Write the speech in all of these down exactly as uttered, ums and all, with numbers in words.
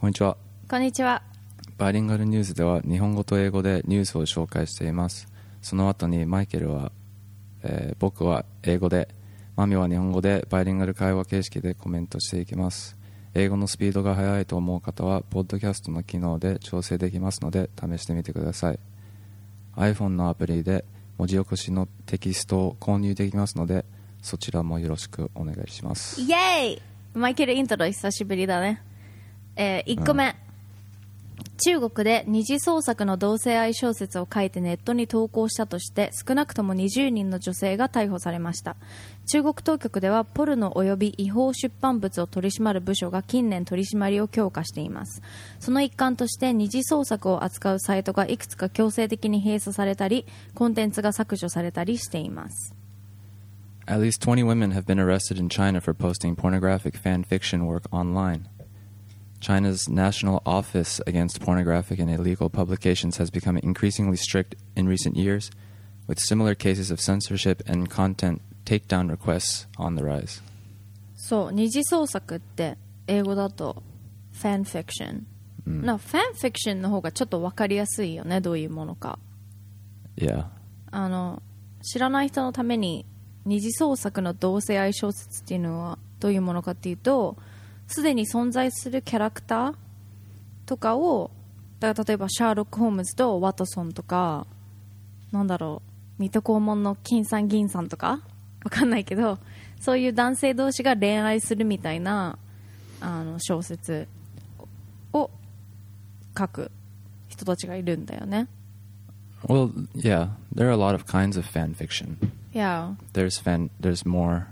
こんにちは。 こんにちは。 バイリンガルニュースでは日本語と英語でニュースを紹介しています。その後にマイケルは、えー、僕は英語で、マミは日本語でバイリンガル会話形式でコメントしていきます。英語のスピードが速いと思う方はポッドキャストの機能で調整できますので試してみてください。 iPhone のアプリで文字起こしのテキストを購入できますのでそちらもよろしくお願いします。 イエーイ。マイケルイントロ久しぶりだね。えー、いっこめ、うん、中国で二次創作の同性愛小説を書いてネットに投稿したとして少なくともにじゅうにんの女性が逮捕されました。中国当局ではポルノ及び違法出版物を取り締まる部署が近年取り締まりを強化しています。その一環として二次創作を扱うサイトがいくつか強制的に閉鎖されたりコンテンツが削除されたりしています。 At least twenty women have been arrested in China for posting pornographic fan fiction work online. China's National Office Against Pornographic and Illegal Publications has become increasingly strict in recent years, with similar cases of censorship and content takedown requests on the rise. そう、二次創作って英語だと fan fiction、うん、な fan fiction の方がちょっと分かりやすいよね、どういうものか。 Yeah. あの知らない人のために二次創作の同性愛小説っていうのはどういうものかっていうと、すでに存在するキャラクターとかを、だから例えばシャーロック・ホームズとワトソンとか、なんだろう、水戸黄門の金さん銀さんとかわかんないけど、そういう男性同士が恋愛するみたいなあの小説を書く人たちがいるんだよね。 Well, yeah, there are a lot of kinds of fan fiction. Yeah. There's fan, there's more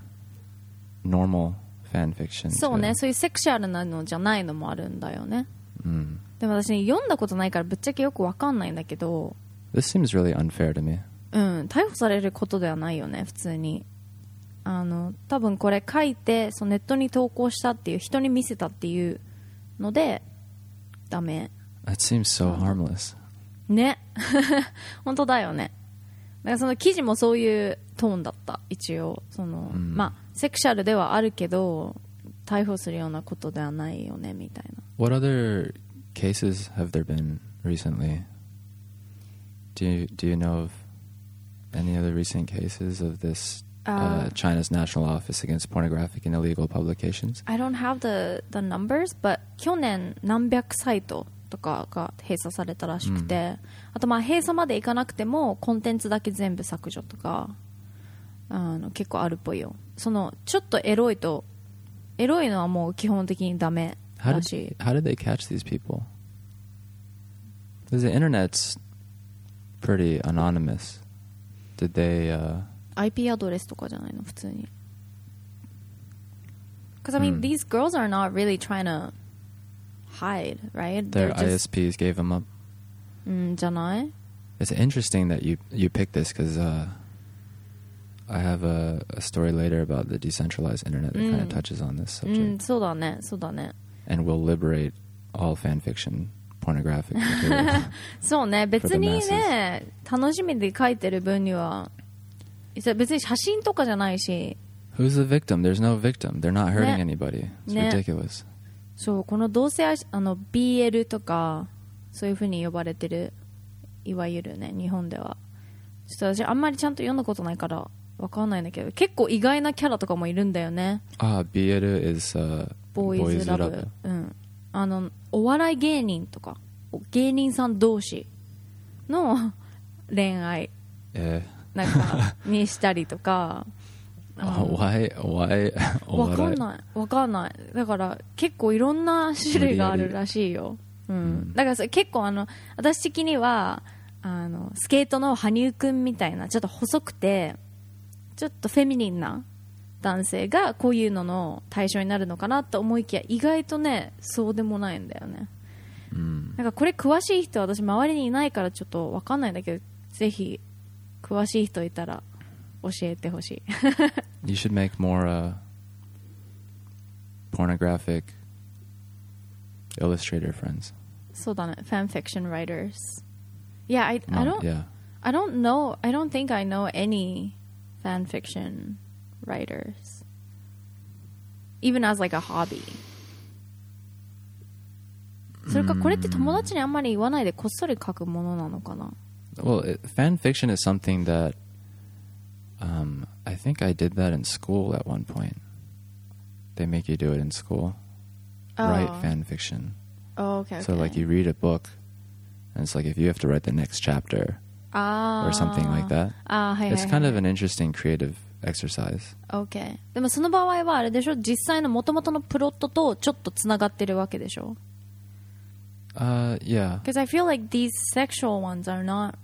normal fan fiction. そうね、そういうセクシャルなのじゃないのもあるんだよね。 うん。 でも私、ね、読んだことないからぶっちゃけよくわかんないんだけど。 This seems really unfair to me. うん、逮捕されることではないよね、普通に。あの多分これ書いてそのネットに投稿したっていう人に見せたっていうのでダメ。 That seems so harmless. ね本当だよね。だからその記事もそういうトーンだった一応その、うん、まあセクシャルではあるけど逮捕するようなことではないよねみたいな。 What other cases have there been recently? Do you, do you know of any other recent cases of this?Uh, China's National Office Against Pornographic and Illegal Publications. I don't have the, the numbers, but 去年何百サイトとかが閉鎖されたらしくて、うん、あとまあ閉鎖までいかなくてもコンテンツだけ全部削除とかあの結構あるっぽいよ。そのちょっとエロいとエロいのはもう基本的にダメだし。 How did, how did they catch these people? Because the internet's pretty anonymous. Did they?、Uh, アイピー アドレスとかじゃないの普通に。 Because I mean、mm. these girls are not really trying to hide, right? Their just... I S Ps gave them up. うんじゃない？ It's interesting that you you picked this because、uh, I have a, a story later about the decentralized internet that、mm. kind of touches on this subject. うん、そうだね、そうだね。 And will liberate all fan fiction, pornographic material. そうね、別にね、楽しみで書いてる分には。別に写真とかじゃないし。 Who's the victim? There's no victim. They're not hurting、ね、anybody. It's、ね、ridiculous. そうこの同性愛あの ビーエル とかそういう風に呼ばれてるいわゆるね日本ではちょっと私あんまりちゃんと読んだことないからわかんないんだけど結構意外なキャラとかもいるんだよね。 ああ ビーエル is、uh, Boys Love、うん、あのお笑い芸人とか芸人さん同士の恋愛、 えーなんかにしたりとかお笑いお笑いわかんないわかんないだから結構いろんな種類があるらしいよ、うんうん、だからそれ結構あの私的にはあのスケートの羽生くんみたいなちょっと細くてちょっとフェミニンな男性がこういうのの対象になるのかなと思いきや意外とねそうでもないんだよね、うん、なんかこれ詳しい人は私周りにいないからちょっとわかんないんだけどぜひ詳しい人いたら教えてほしい。 You should make more、uh, pornographic illustrator friends. そうだね、fan fiction writers. Yeah, I, I don't, yeah. I don't know. I don't think I know any fan fiction writers, even as like a hobby. それかこれって友達にあんまり言わないでこっそり書くものなのかな。 Well, it, fan fiction is something that um, I think I did that in school at one point. They make you do it in school. Oh. Write fan fiction. Oh, okay, okay. So like you read a book, and it's like if you have to write the next chapter or something like that. あ、はいはいはい、 It's kind of an interesting creative exercise. Okay. でもその場合はあれでしょ、実際の元々のプロットとちょっとつながってるわけでしょ。 Uh, yeah. Because I feel like these sexual ones are not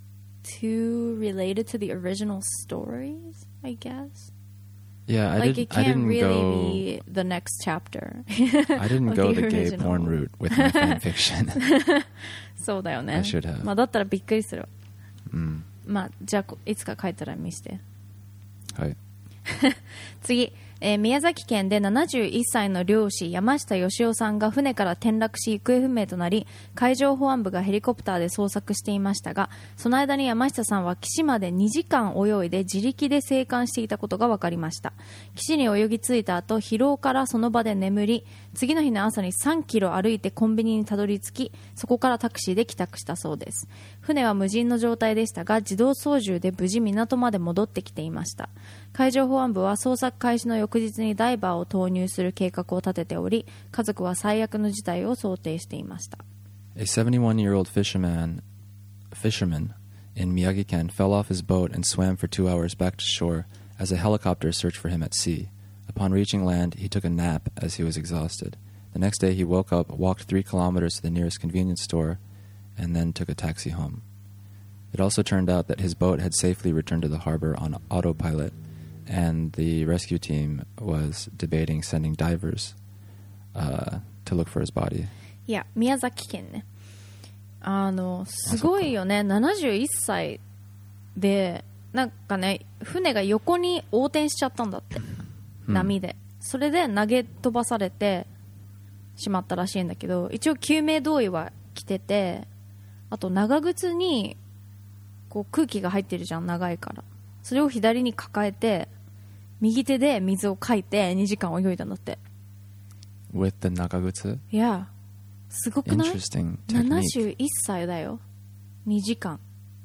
too related to the original stories, I guess. Yeah, I like did. it can't I didn't really go. be the next chapter. I didn't of go the the gay original. porn route with my fan fiction. そうだよね。 I should have. まあだったらびっくりする。 うん。 まあじゃあいつか書いたら見せて。 はい。 次、えー、宮崎県でななじゅういっさいの漁師山下義雄さんが船から転落し行方不明となり、海上保安部がヘリコプターで捜索していましたが、その間に山下さんは岸までにじかん泳いで自力で生還していたことが分かりました。岸に泳ぎ着いた後、疲労からその場で眠り、次の日の朝にさんキロ歩いてコンビニにたどり着き、そこからタクシーで帰宅したそうです。船は無人の状態でしたが、自動操縦で無事港まで戻ってきていました。海上保安部は捜索開始の翌日にダイバーを投入する計画を立てており、家族は最悪の事態を想定していました。 A seventy-one-year-old fisherman, fisherman in Miyagi-ken fell off his boat and swam for two hours back to shore as a helicopter searched for him at sea. Upon reaching land, he took a nap as he was exhausted. The next day, he woke up, walked three kilometers to the nearest convenience store, and then took a taxi home. It also turned out that his boat had safely returned to the harbor on autopilot.And the rescue team was debating sending divers uh, to look for his body. いや、宮崎県ね。あの、すごいよね。ななじゅういっさいで、なんかね、船が横に横転しちゃったんだって。波で。それで投げ飛ばされてしまったらしいんだけど、一応救命胴衣は着てて、あと長靴にこう空気が入ってるじゃん、長いから。それを左に抱えて右手で水をかいてにじかん泳いだんだって。 With the 長靴? Yeah. すごくない？ Interesting technique. ななじゅういっさいだよ。にじかん。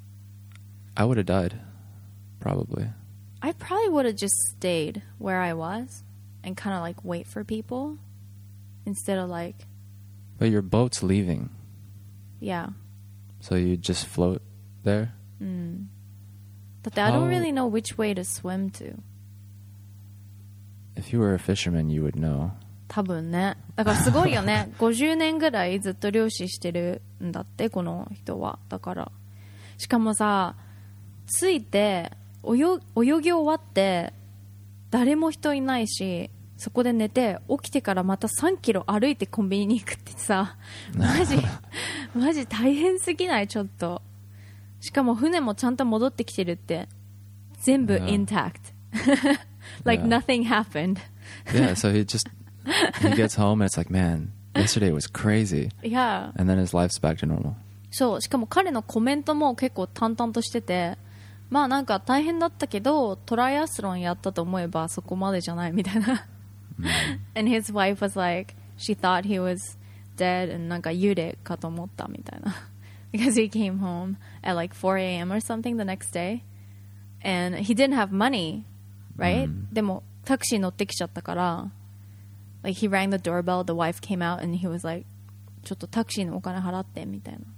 I would have died. Probably. I probably would have just stayed where I was and kind of like wait for people instead of like. But your boat's leaving. Yeah. So you just float there? うん。だって I don't really know which way to swim to. If you were a fisherman, you would know. 多分ね。だからすごいよね。ごじゅうねんぐらいずっと漁師してるんだって、この人は。だから。しかもさ、着いて、泳、泳ぎ終わって、誰も人いないし、そこで寝て、起きてからまたさんキロ歩いてコンビニに行くってさ、マジ、マジ大変すぎない？ちょっと。しかも船もちゃんと戻ってきてるって。全部 intact. Like nothing happened. Yeah, so he just, he gets home and it's like, man, yesterday was crazy. Yeah. And then his life's back to normal. そう、しかも彼のコメントも結構淡々としてて、まあなんか大変だったけど、トライアスロンやったと思えばそこまでじゃないみたいな。And his wife was like, she thought he was dead and なんか幽霊かと思ったみたいな。Because he came home at like four a.m. or something the next day. And he didn't have money, right? でもタクシー乗ってきちゃったから、like he rang the doorbell, the wife came out and he was like, ちょっとタクシーのお金払ってみたいな。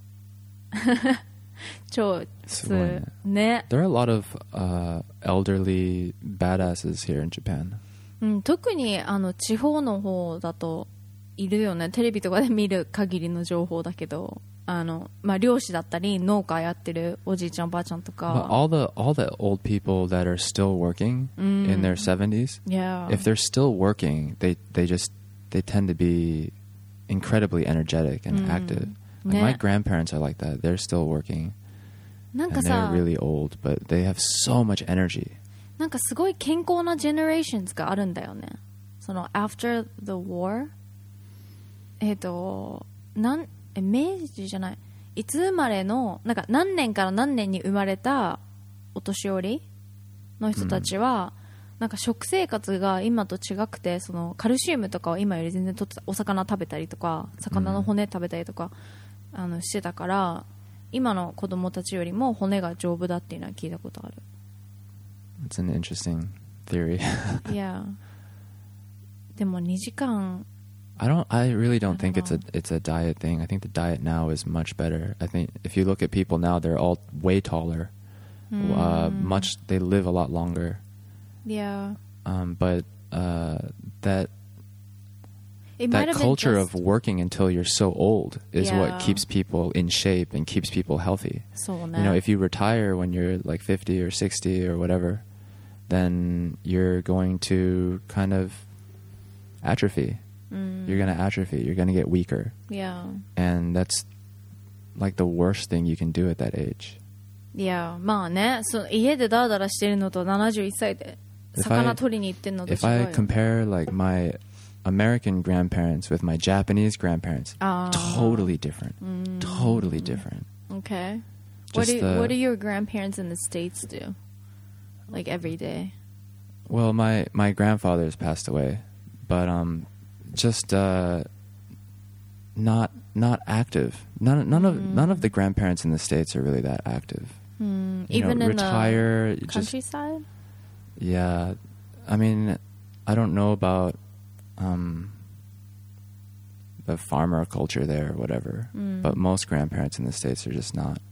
超すごいね。 ね。 There are a lot of、uh, elderly badasses here in Japan. うん、特にあの地方の方だといるよね。テレビとかで見る限りの情報だけど、あのまあ漁師だったり農家やってるおじいちゃんおばあちゃんとか。 But all the all the old people that are still working、mm. in their seventies, yeah. if they're still working, they they just they tend to be incredibly energetic and、mm. active. Like、ね、my grandparents are like that. They're still working. なんかさ、 and they're really old, but they have so much energy. なんかすごい健康なジェネレーションズがあるんだよね。その after the war、えっとなんえ明治じゃない、いつ生まれのなんか何年から何年に生まれたお年寄りの人たちは、 なんか食生活が今と違くて、そのカルシウムとかを今より全然取ってた、お魚食べたりとか魚の骨食べたりとか、うん、あのしてたから、今の子供たちよりも骨が丈夫だっていうのは聞いたことある。 It's an interesting theory. Yeah. でもにじかん I don't I really don't, I don't think it's a it's a diet thing. I think the diet now is much better. I think if you look at people now, they're all way taller. Mm. Uh, much they live a lot longer. Yeah. Um, but uh, that it that culture just... of working until you're so old is yeah. what keeps people in shape and keeps people healthy. So you know, if you retire when you're like fifty or sixty or whatever, then you're going to kind of atrophy. Mm. You're going to atrophy. You're going to get weaker. Yeah. And that's like the worst thing you can do at that age. いや、まあね、そ家でダラダラしてるのとななじゅういっさいで魚取りに行ってんのと違うよ。 If I compare like my American grandparents with my Japanese grandparents, totally different. Mm. Totally different. Okay. What do, the, what do your grandparents in the States do? Like every day? Well, my, my grandfather's passed away, but um, just uh, not not active. None none of mm. none of the grandparents in the States are really that active. Mm. You Even know, in retire, the countryside? Just, yeah, I mean, I don't know about um, the farmer culture there or whatever, mm. but most grandparents in the States are just not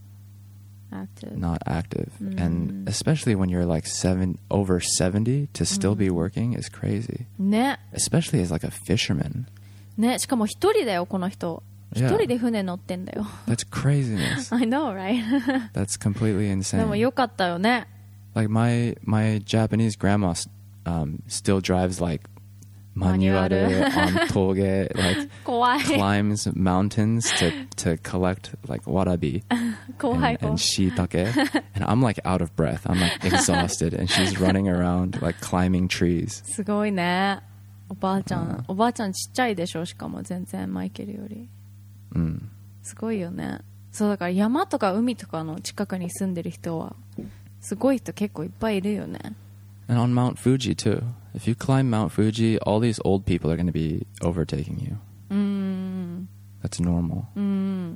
active. Not active, mm. and especially when you're like seven over seventy, to still mm. be working is crazy. ね。 Especially as like a fisherman. ね、しかも一人だよこの人。一人で船乗ってんだよ。 That's craziness. I know, right? That's completely insane. でもよかったよね。 Like my my Japanese grandma um, still drives like manuaru on toge, like climbs mountains to to collect like warabi and, and shiitake, and I'm like out of breath. I'm like exhausted, and she's running around like climbing trees. すごいね。おばあちゃん、おばあちゃんちっちゃいでしょ、しかも全然マイケルより。 うん。 すごいよね。そうだから山とか海とかの近くに住んでる人はすごい人結構いっぱいいるよね。 And on Mount Fuji too. If you climb Mount Fuji, all these old people are going to be overtaking you. うん。 That's normal. うん。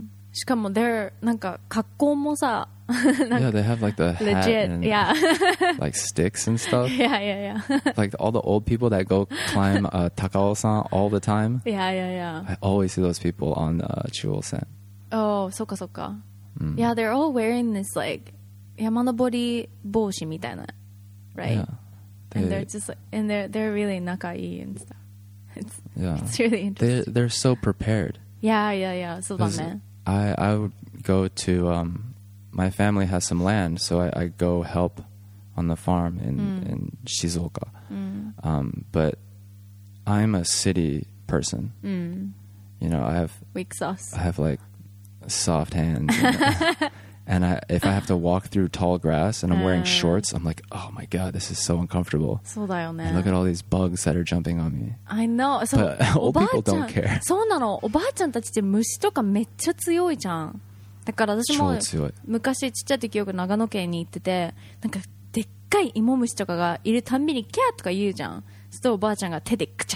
しかも they're なんか格好もさ、 yeah, they have like the hat legit, and yeah. like sticks and stuff. Yeah, yeah, yeah. Like all the old people that go climb uh, Takao-san all the time. Yeah, yeah, yeah. I always see those people on uh, Chuo-sen. Oh, そっかそっか。 Mm. Yeah, they're all wearing this like 山登り帽子みたいな, right? Yeah. They, and they're just like, and they're they're really 仲いい and stuff. It's yeah. It's really interesting. They're they're so prepared. Yeah, yeah, yeah. そうだね。 I I would go to um my family has some land, so I, I go help on the farm in mm. in Shizuoka. Mm. Um, but I'm a city person. Mm. You know, I have weak sauce. I have like soft hands. And, and I, if I have to walk through tall grass and I'm wearing shorts, I'm like, oh my god, this is so uncomfortable. そうだよね。 And look at all these bugs that are jumping on me. I know. そう。 But old people don't care. そうなの。おばあちゃんたちって虫とかめっちゃ強いじゃん。だから私も昔ちっちゃい時よく長野県に行ってて、なんかでっかい芋虫とかがいるたんびにキャーとか言うじゃん。そしておばあちゃんが手でくちゃ。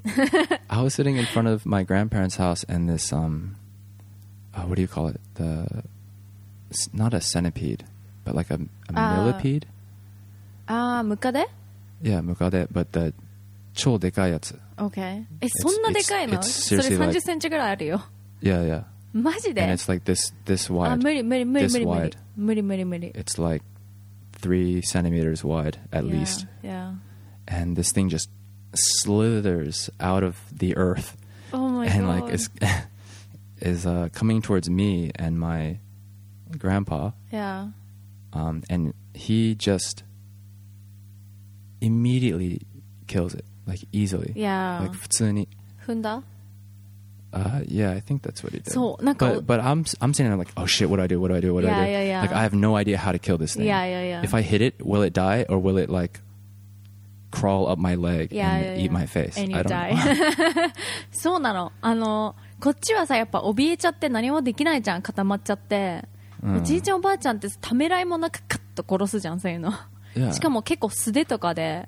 I was sitting in front of my grandparents' house and this um, uh, what do you call it? The not a centipede, but like a, a millipede. ああ、ムカデ? Yeah, ムカデ, but the 超でかいやつ. Okay. え、そんなでかいの？それさんじゅっセンチぐらいあるよ。 Yeah, yeah. マジで? And it's like this this wide. あ、無理無理無理無理無理。 wide. 無理無理無理。 It's like three centimeters wide at yeah, least. Yeah. And this thing just slithers out of the earth. Oh my and god. And like is is uh, coming towards me and my grandpa. Yeah. Um, and he just immediately kills it, like easily. Yeah. Like 普通に。 踏んだ? Uh, yeah, I think that's what he did. そう、なんか But but I'm I'm sitting there like, oh shit, what do I do? What do I do? What do yeah, I do? Yeah, yeah. Like I have no idea how to kill this thing. Yeah, yeah, yeah. If I hit it, will it die or will it like crawl up my leg yeah, and yeah, eat yeah. my face? And you I don't die. know. そうなの。あのこっちはさやっぱ怯えちゃって何もできないじゃん、固まっちゃって。おじいちゃんおばあちゃんってためらいもなくカッと殺すじゃん、そういうの。 Yeah. しかも結構素手とかで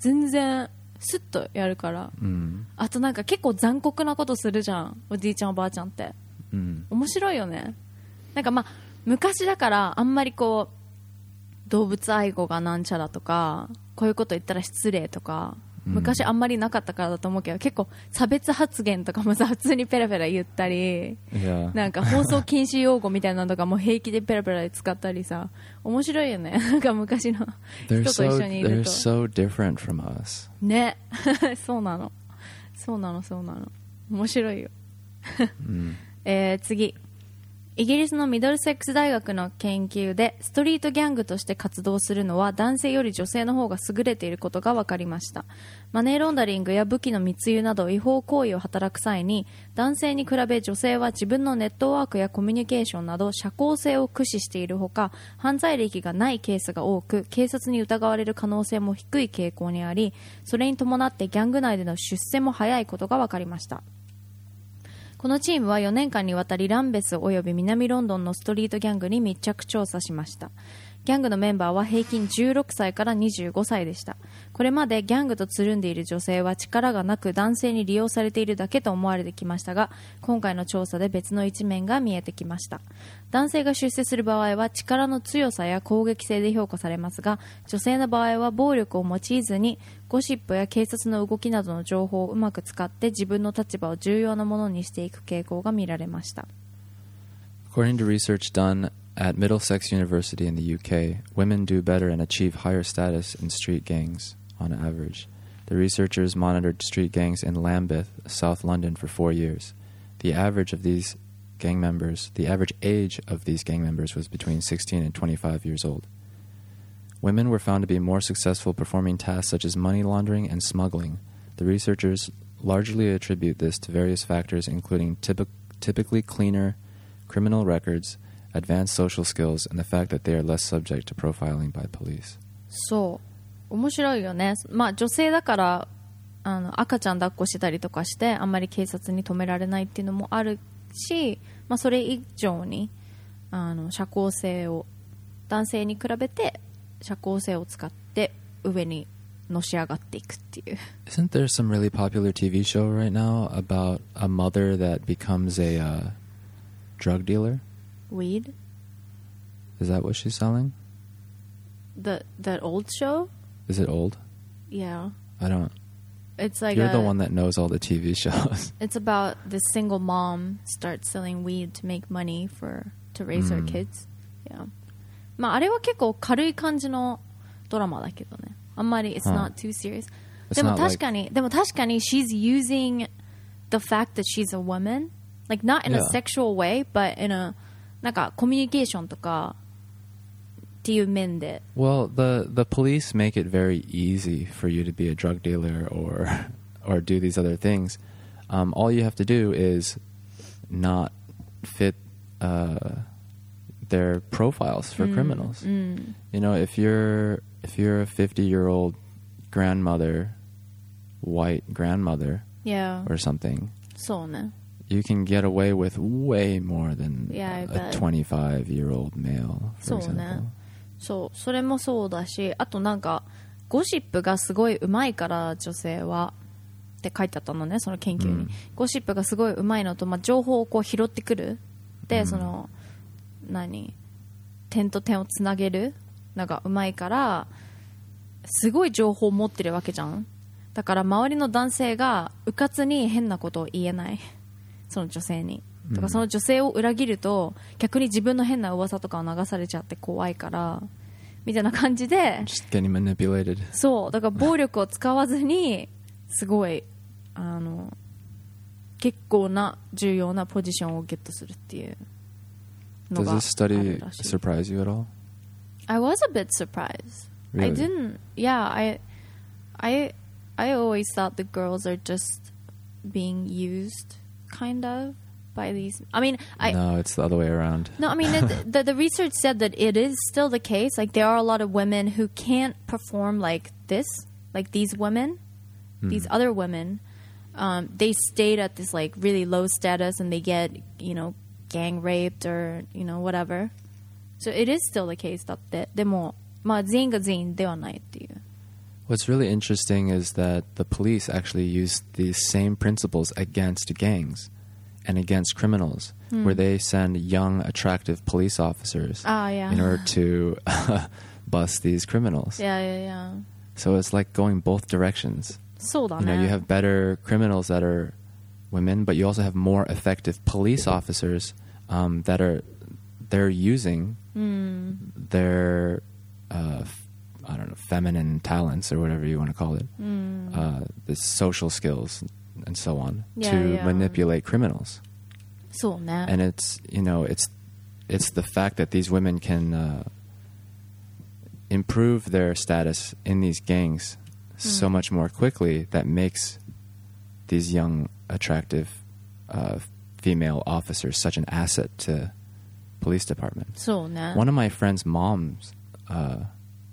全然スッとやるから、 うん、 あとなんか結構残酷なことするじゃん、おじいちゃんおばあちゃんって、 うん、 面白いよね。なんかまあ昔だからあんまりこう動物愛護がなんちゃらとか、こういうこと言ったら失礼とか昔あんまりなかったからだと思うけど、結構差別発言とかもさ普通にペラペラ言ったり、 yeah. なんか放送禁止用語みたいなのとかも平気でペラペラ使ったりさ、面白いよね。なんか昔の人と一緒にいると they're so, they're so different from us ね。そうなのそうなのそうなの面白いよ、うん、えー、次、イギリスのミドルセックス大学の研究でストリートギャングとして活動するのは男性より女性の方が優れていることが分かりました。マネーロンダリングや武器の密輸など違法行為を働く際に男性に比べ女性は自分のネットワークやコミュニケーションなど社交性を駆使しているほか、犯罪歴がないケースが多く警察に疑われる可能性も低い傾向にあり、それに伴ってギャング内での出世も早いことが分かりました。このチームはよねんかんにわたりランベスおよび南ロンドンのストリートギャングに密着調査しました。ギャングのメンバーは平均じゅうろくさいからにじゅうごさいでした。これまでギャングとつるんでいる女性は力がなく男性に利用されているだけと思われてきましたが、今回の調査で別の一面が見えてきました。男性が出世する場合は力の強さや攻撃性で評価されますが、女性の場合は暴力を用いずにゴシップや警察の動きなどの情報をうまく使って自分の立場を重要なものにしていく傾向が見られました。 According to research done at Middlesex University in the U K, women do better and achieve higher status in street gangs on average. The researchers monitored street gangs in Lambeth, South London for four years. The average of these gang members, the average age of these gang members was between sixteen and twenty-five years old. Women were found to be more successful performing tasks such as money laundering and smuggling. The researchers largely attribute this to various factors including typ- typically cleaner criminal records, advanced social skills, and the fact that they are less subject to profiling by police. そう面白いよね。まあ女性だからあの赤ちゃん抱っこしてたりとかしてあんまり警察に止められないっていうのもあるし、まあ、それ以上にあの社交性を男性に比べて社交性を使って上にのし上がっていくっていう。 Isn't there some really popular T V show right now about a mother that becomes a uh, drug dealer? Weed? Is that what she's selling? The that old show? Is it old? Yeah. I don't. It's like You're a, the one that knows all the T V shows. It's about this single mom starts selling weed to make money for to raise her kids. Yeah. まああれは結構軽い感じのドラマだけどね。あんまり it's not too serious. でも確かにでも確かに she's using the fact that she's a woman, like not in a sexual way, but in a なんかコミュニケーションとかっていう面で。 Well, the the police make it very easy for you to be a drug dealer or or do these other things. Um, all you have to do is not fit uh, their profiles for mm, criminals. Mm. You know, if you're if you're a fifty-year-old grandmother, white grandmother, yeah, or something, そうね。 You can get away with way more than yeah, a twenty-five-year-old male, for そうね。 example. そう、それもそうだし、あとなんかゴシップがすごい上手いから女性はって書いてあったのね、その研究に、うん、ゴシップがすごい上手いのと、まあ、情報をこう拾ってくるで、うん、その何点と点をつなげるのが上手いからすごい情報を持ってるわけじゃん。だから周りの男性がうかつに変なことを言えない、その女性に。とかその女性を裏切ると逆に自分の変な噂とかを流されちゃって怖いからみたいな感じで Just getting manipulated. そうだから暴力を使わずにすごいあの結構な重要なポジションをゲットするっていうのがあるらしい。 Does this study surprise you at all? I was a bit surprised. Really? I didn't. Yeah, I, I, I always thought the girls are just being used, kind of. By these, I mean, I no, it's the other way around. No, I mean, it, the the research said that it is still the case. Like there are a lot of women who can't perform like this, like these women, mm. these other women. Um, they stayed at this like really low status, and they get you know gang raped or you know whatever. So it is still the case だって。でもまあ全員が全員ではないっていう。 What's really interesting is that the police actually use these same principles against gangs and against criminals, mm. where they send young, attractive police officers ah, yeah. in order to bust these criminals. Yeah, yeah, yeah. So it's like going both directions. そうだね。 You know, you have better criminals that are women, but you also have more effective police officers um, that are they're using mm. their uh, I don't know, feminine talents or whatever you want to call it, mm. uh, the social skills and so on, yeah, to yeah. manipulate criminals. そうね。 And it's, you know, it's it's the fact that these women can uh, improve their status in these gangs so Mm. much more quickly that makes these young, attractive uh, female officers such an asset to police departments. そうね。 One of my friend's moms uh,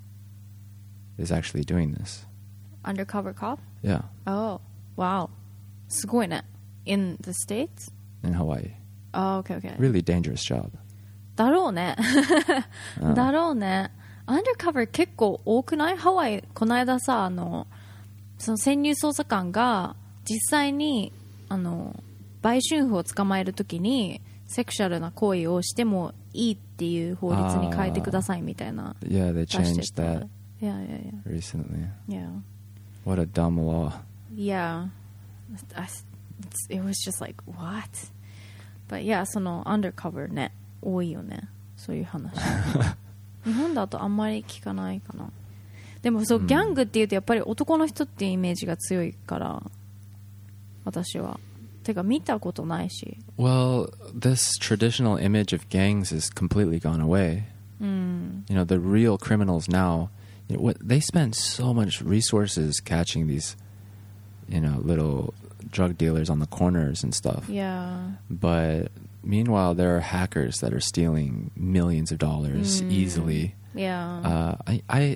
is actually doing this. Undercover cop? Yeah, Oh, wow. すごいね。In the States? in Hawaii. Oh, okay, okay. Really dangerous job. だろうね。 うんだろうね。Undercover 結構多くない？ハワイ、この間さ、あの、その潜入捜査官が実際に、あの、売春婦を捕まえるときに、セクシャルな行為をしてもいいっていう法律に変えてくださいみたいな。 Yeah, they 出して changed た。 that Yeah, yeah, recently. yeah. Yeah. What a dumb law. Yeah. I- it's- It was just like, what? But yeah, その undercover ね、多いよね。そういう話。日本だとあんまり聞かないかな。でもそう、 うんギャングっていうとやっぱり男の人っていうイメージが強いから、私は。てか見たことないし。 Well, this traditional image of gangs is completely gone away. うん。 You know, the real criminals now, you know, what, they spend so much resources catching these, you know, little drug dealers on the corners and stuff. Yeah. But meanwhile, there are hackers that are stealing millions of dollars Mm. easily. Yeah. Uh, I, I,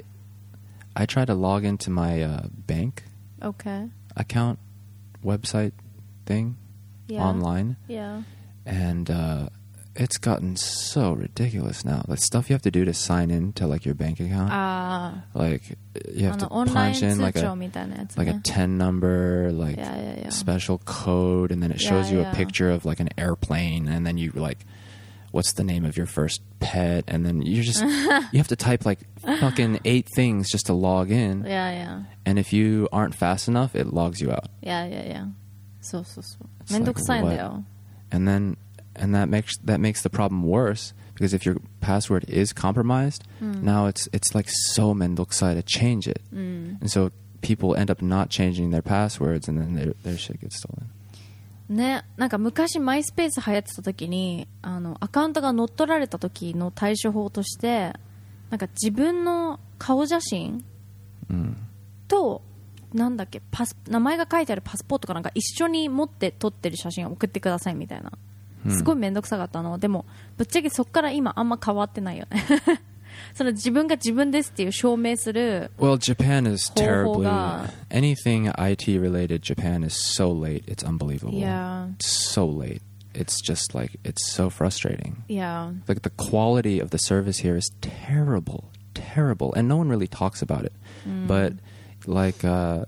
I try to log into my uh, bank Okay. account website thing Yeah. online, Yeah. and uh, it's gotten so ridiculous now. The stuff you have to do to sign in to like your bank account, あ like you あ、あ have の to オンライン punch in 通 like 帳 a みたいなやつ like a ね。 ten number, like Yeah, yeah, yeah. special code, and then it shows Yeah, you yeah. a picture of like an airplane, and then you like, what's the name of your first pet, and then you just you have to type like fucking eight things just to log in, Yeah, yeah. and if you aren't fast enough, it logs you out. Yeah, yeah, yeah. そうそうそう。 It's めんどくさいんだよ。 And then and that makes that makes the problem worse because if your password is compromised, now it's it's like so mendokusai to change it. うん。 And so people end up not changing their passwords, and then their their shit gets stolen. ね、なんか昔マイスペース流行ってた時にあのアカウントが乗っ取られた時の対処法としてなんか自分の顔写真 Mm. となんだっけパス名前が書いてあるパスポートかなんか一緒に持って撮ってる写真を送ってくださいみたいな、すごい面倒くさかったの。でもぶっちゃけそっから今あんま変わってないよねその自分が自分ですっていう証明する Well, Japan is terribly が anything I T related. Japan is so late. It's unbelievable. Yeah. It's so late. It's just like it's so frustrating. いや Like the quality of the service here is terrible, terrible, and no one really talks about it. But like, uh,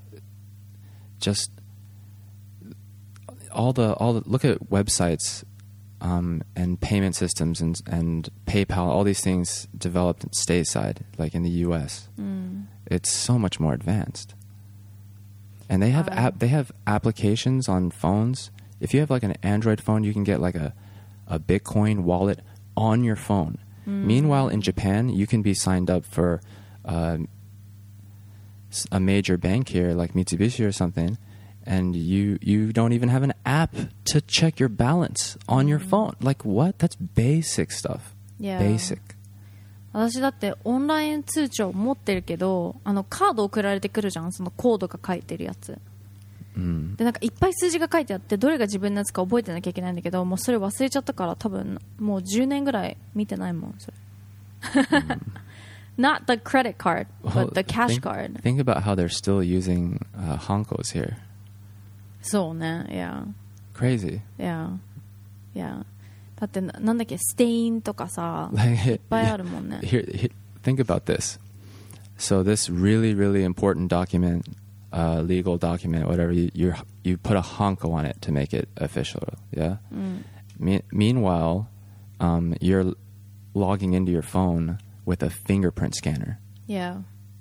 just all the all the look at websites um, and payment systems and and PayPal. All these things developed stateside, like in the U S. うん It's so much more advanced, and they have Uh. app they have applications on phones. If you have like an Android phone, you can get like a a Bitcoin wallet on your phone. Meanwhile, in Japan, you can be signed up for uh, s- a major bank here, like Mitsubishi or something, and you you don't even have an app to check your balance on your phone. Like what? That's basic stuff. Yeah. Basic. 私だってオンライン通帳持ってるけどあのカード送られてくるじゃん、そのコードが書いてるやつ Mm. でなんかいっぱい数字が書いてあってどれが自分のやつか覚えてなきゃいけないんだけどもうそれ忘れちゃったから多分もうじゅうねんぐらい見てないもんそれNot the credit card Well, but the cash think, card think about how they're still using uh, Hankos here. そうね、いや Crazy. いやいやだってななんだっけステインとかさ Like, いっぱいあるもんね Here, here, think about this. So this really, really important document, uh, legal document, whatever, you you you put a hanko on it to make it official. Yeah. Mm. Me- meanwhile, um, you're logging into your phone with a fingerprint scanner. Yeah.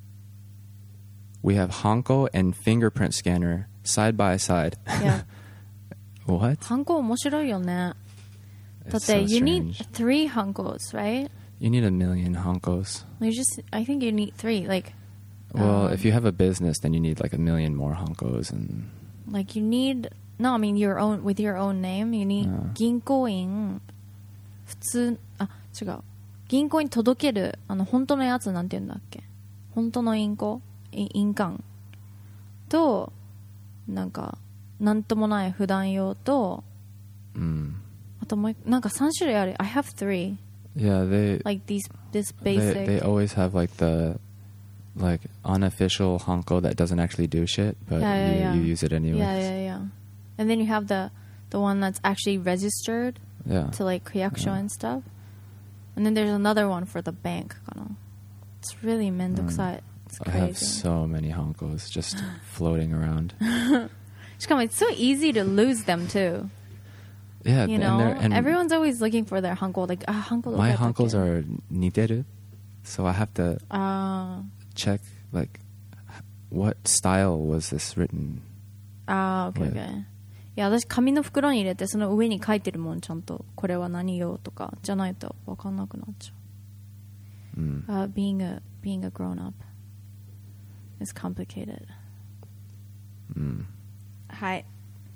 We have hanko and fingerprint scanner side by side. Yeah. What? ハンコ面白いよね。だっ It's て so you need strange. three hankos, right? You need a million hankos. You just, I think you need three. Like, Well, um, if you have a business, then you need like a million more hankos, and like you need, no, I mean your own, with your own name, you need 銀行員、普通、あ、違う。銀行に届ける、あの、本当のやつなんて言うんだっけ？本当の印行い印鑑と、なんか、なんともない普段用と、 mm. あともう一なんかさん種類ある。I have three. yeah, they Like these, this they basic. they always have like the like unofficial hanko that doesn't actually do shit, but Yeah, yeah, you, yeah. you use it anyway. Yeah, yeah, yeah. And then you have the the one that's actually registered Yeah. to like Kriyakusho Yeah. and stuff. And then there's another one for the bank. Kind of. It's really mendokusai. It's I have crazy. so many hankos just floating around. しかも it's so easy to lose them too. Yeah, You and know, they're- and everyone's always looking for their hanko. Like, ah, hanko. my hankos are niteru, so I have to Ah, check like what style was this written. ah, okay, Yeah. okay. いや、私紙の袋に入れてその上に書いてるもんちゃんとこれは何用とかじゃないと分かんなくなっちゃう。 Mm. Uh, being a being a grown up is complicated. Mm. はい。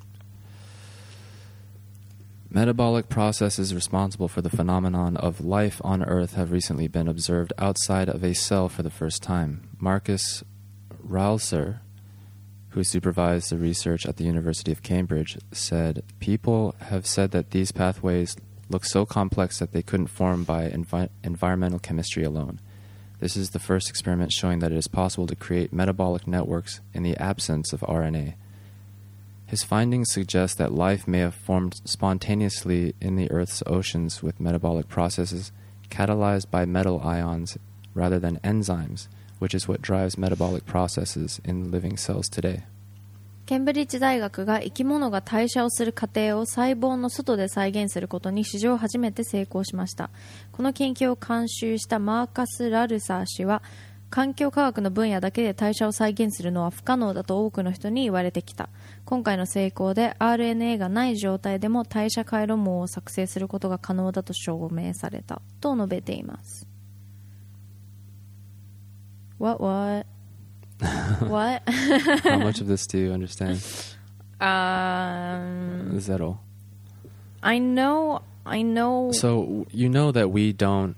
Metabolic processes responsible for the phenomenon of life on Earth have recently been observed outside of a cell for the first time. Marcus Raulser, who supervised the research at the University of Cambridge, said, "People have said that these pathways look so complex that they couldn't form by envi- environmental chemistry alone. This is the first experiment showing that it is possible to create metabolic networks in the absence of R N A. His findings suggest that life may have formed spontaneously in the Earth's oceans with metabolic processes catalyzed by metal ions rather than enzymes, which is what drives metabolic processes in living cells today." ケンブリッジ大学が生き物が代謝をする過程を細胞の外で再現することに史上初めて成功しました。この研究を監修したマーカス・ラルサー氏は、環境科学の分野だけで代謝を再現するのは不可能だと多くの人に言われてきた。今回の成功で アールエヌエー がない状態でも代謝回路網を作成することが可能だと証明されたと述べています。What what? What? How much of this do you understand? Um, Is that all? I know, I know. So you know that we don't,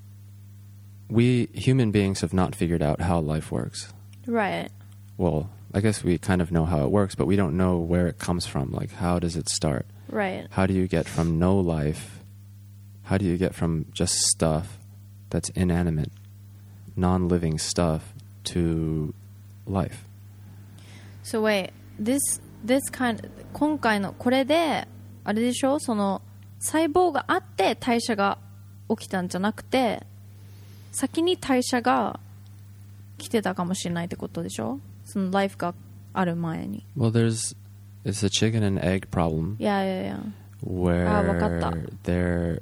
we human beings have not figured out how life works. Right. Well, I guess we kind of know how it works, but we don't know where it comes from. Like, how does it start? Right. How do you get from no life? How do you get from just stuff that's inanimate, non-living stuff to life? So wait, this this kind 今回のこれであれでしょ、その細胞があって代謝が起きたんじゃなくて、先に代謝が来てたかもしれないってことでしょ、そのライフがある前に。 Well, there's it's a chicken and egg problem. Yeah, yeah, yeah. Where あ、わかった。 there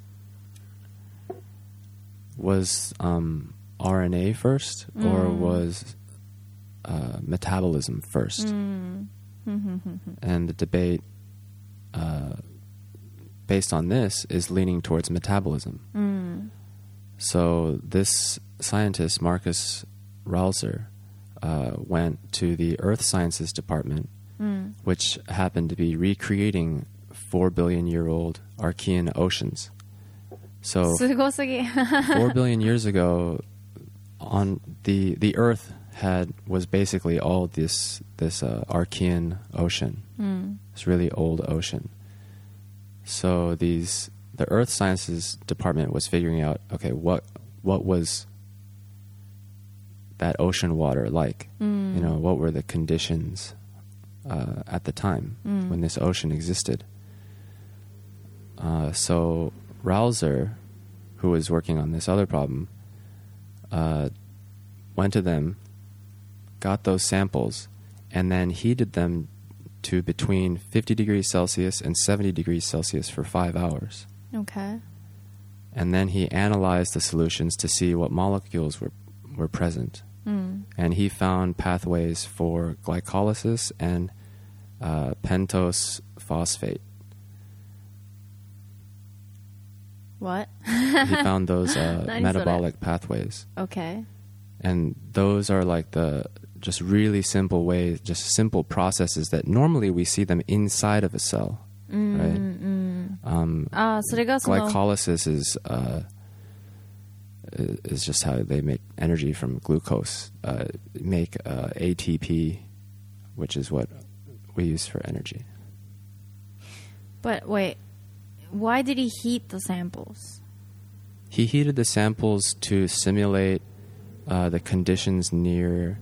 was um, R N A first, or was uh, metabolism first, and the debate uh, based on this is leaning towards metabolism. So this scientist, Marcus Raulser, uh, went to the Earth Sciences Department, which happened to be recreating four billion year old Archean oceans. So すごすぎ。 four billion years ago, on the the Earth had was basically all this this uh, Archean ocean. This really old ocean. So these the Earth Sciences Department was figuring out, okay, what what was that ocean water like? You know, what were the conditions uh, at the time when this ocean existed? Uh, so Raulser, who was working on this other problem, uh, went to them, got those samples, and then heated them to between fifty degrees Celsius and seventy degrees Celsius for five hours. Okay. And then he analyzed the solutions to see what molecules were, were present. Mm. And he found pathways for glycolysis and uh, pentose phosphate. What? He found those uh, 何それ? metabolic pathways. Okay. And those are like the just really simple ways, just simple processes that normally we see them inside of a cell, mm, right? Mm. Um, あ、それがその glycolysis is uh, is just how they make energy from glucose, uh, make uh, A T P, which is what we use for energy. But wait, why did he heat the samples? He heated the samples to simulate uh, the conditions near,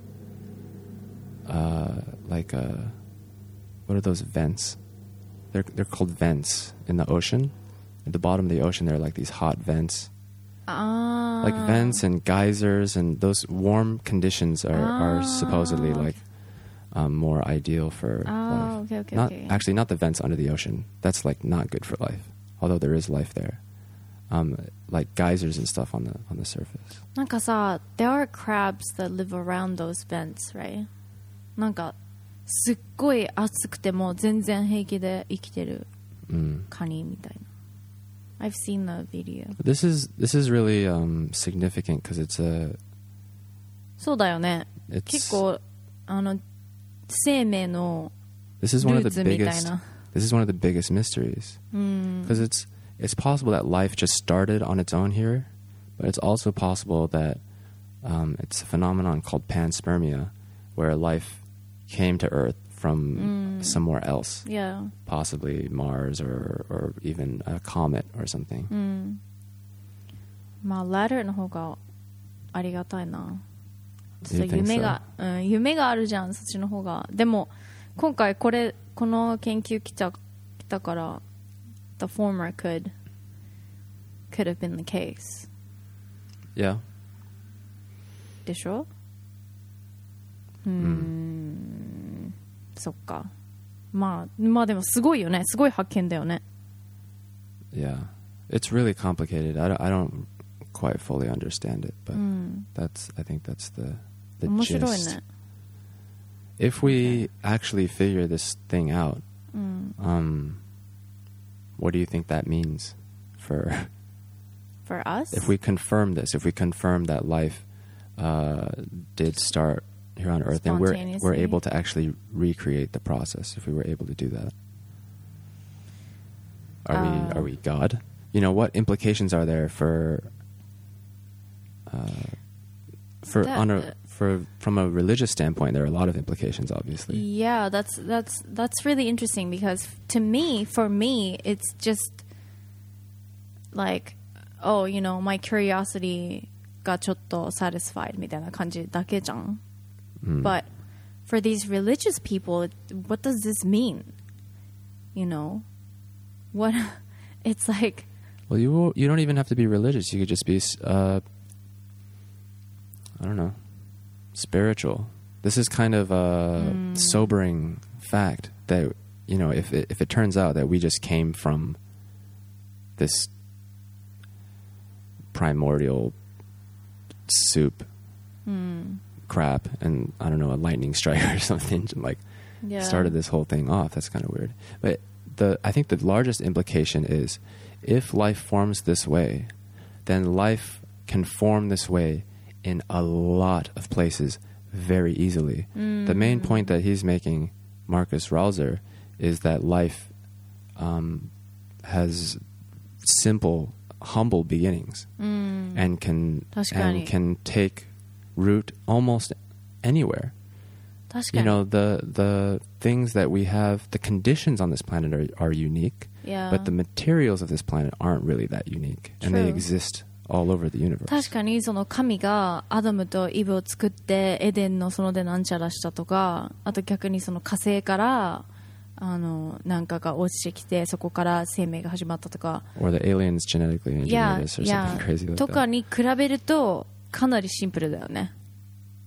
uh, like, uh, what are those vents? They're they're called vents in the ocean. At the bottom of the ocean, there are like these hot vents. Ah. Like vents and geysers, and those warm conditions are, ah. are supposedly like um, more ideal for oh, life. Okay, okay, not, okay. Actually, not the vents under the ocean. That's like not good for life, although there is life there. Um, like geysers and stuff on the on the surface. なんかさ、there are crabs that live around those vents, right? なんかすっごい暑くても全然平気で生きてるカニみたいな。I've seen the video. This is this is really um, significant because it's a. そうだよね。 It's, 結構あの生命の this is one of the ルーツみたい biggest. な。 This is one of the biggest mysteries because it's it's possible that life just started on its own here, but it's also possible that um, it's a phenomenon called panspermia, where life came to Earth from mm. somewhere else, Yeah. possibly Mars or or even a comet or something. うん。まあ latter の方がありがたいな。 Do you think 夢 so? が、うん、夢があるじゃん、そっちの方が。でも今回これこの研究来た来たから the former could could have been the case. Yeah. でしょ？うーん、そっか。まあまあでもすごいよね。すごい発見だよね。 Yeah. It's really complicated. I don't, I don't quite fully understand it, but うん。 that's I think that's the the 面白い gist. ね。 If we actually figure this thing out, うん。 um, what do you think that means for For us? if we confirm this? If we confirm that life uh, did start here on Earth, and we're we're Spontaneously. able to actually recreate the process. If we were able to do that, are Uh, we are we God? You know, what implications are there for uh, for That- on a for from a religious standpoint? There are a lot of implications, obviously. Yeah, that's that's that's really interesting because to me, for me, it's just like, oh, you know, my curiosity がちょっと satisfied みたいな感じだけじゃん。 Mm. But for these religious people, what does this mean? You know, what? It's like, Well, you will, you don't even have to be religious. You could just be, uh, I don't know, spiritual. This is kind of a Mm. sobering fact that, you know, if it, if it turns out that we just came from this primordial soup mm, crap and, I don't know, a lightning strike or something, like, yeah. started this whole thing off. That's kind of weird. But the I think the largest implication is if life forms this way, then life can form this way in a lot of places very easily. Mm. The main point that he's making, Marcus Rausser, is that life um, has simple, humble beginnings Mm. and can 確かに。 and can take root almost anywhere. 確か You に。 know, the the things that we have, the conditions on this planet are, are unique, Yeah. but the materials of this planet aren't really that unique, and they True. exist all over the universe. 確かにその神がアダムとイブを作ってエデンの園でなんちゃらしたとか、あと逆にその火星からあのなんかが落ちてきてそこから生命が始まったとか、 Or the aliens genetically いや engineered us or いや something crazy like とか that. に比べるとかなりシンプルだよね。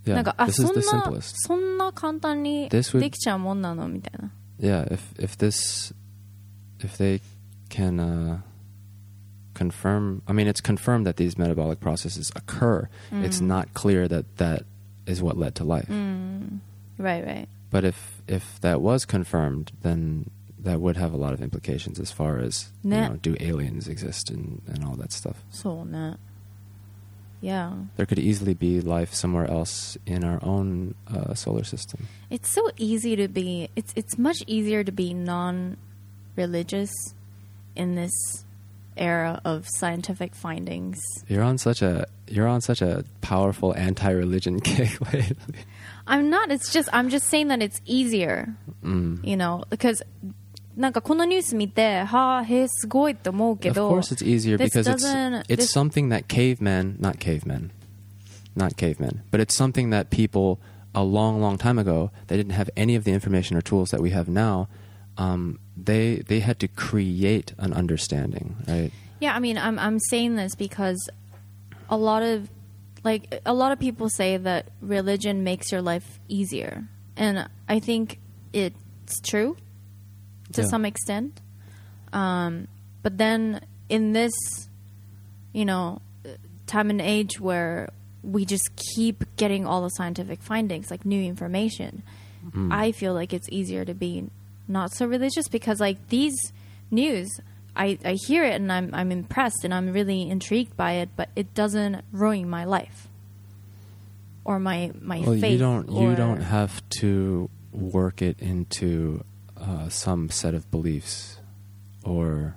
Yeah, なんかあ this そ is ん the な simplest. そんな簡単に This would- できちゃうもんなのみたいな。 Yeah, if if this if they can uh, confirm, I mean, it's confirmed that these metabolic processes occur. It's not clear that that is what led to life. Right, right. But if if that was confirmed, then that would have a lot of implications as far as you Ne- know, do aliens exist and, and all that stuff. そうね。Yeah. There could easily be life somewhere else in our own uh, solar system. It's so easy to be it's it's much easier to be non-religious in this era of scientific findings. You're on such a you're on such a powerful anti-religion kick lately. I'm not, it's just I'm just saying that it's easier. You know, because なんかこのニュース見て、はあ、へえ、すごいって思うけ Of ど、 course it's easier this because it's doesn't- it's this- something that cavemen, not cavemen, not cavemen, but it's something that people a long, long time ago, they didn't have any of the information or tools that we have now. Um, they they had to create an understanding, right? Yeah, I mean, I'm I'm saying this because a lot of like a lot of people say that religion makes your life easier, and I think it's true to Yeah. some extent. Um, but then in this, you know, time and age where we just keep getting all the scientific findings, like new information, I feel like it's easier to be not so religious because like these news, I, I hear it and I'm I'm impressed and I'm really intrigued by it, but it doesn't ruin my life or my my Well, faith. you don't you or- don't have to work it into uh, some set of beliefs or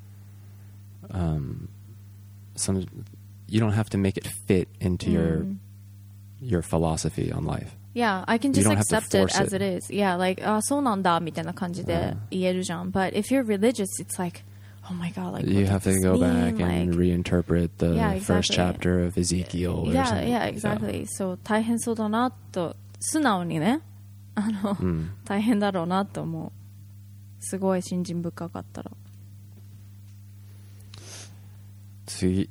um, some. You don't have to make it fit into your your philosophy on life. Yeah, I can You just don't have to accept it force as it. it is. Yeah, like あ、そうなんだみたいな感じで言えるじゃん。But if you're religious, it's like, oh my god, like You what have does to this go mean? back and Like, reinterpret the Yeah, first exactly. chapter of Ezekiel. Or yeah, something. yeah, exactly. So 大変そうだなと素直にね、あの、大変だろうなと思う。すごい信心深かったら。 See,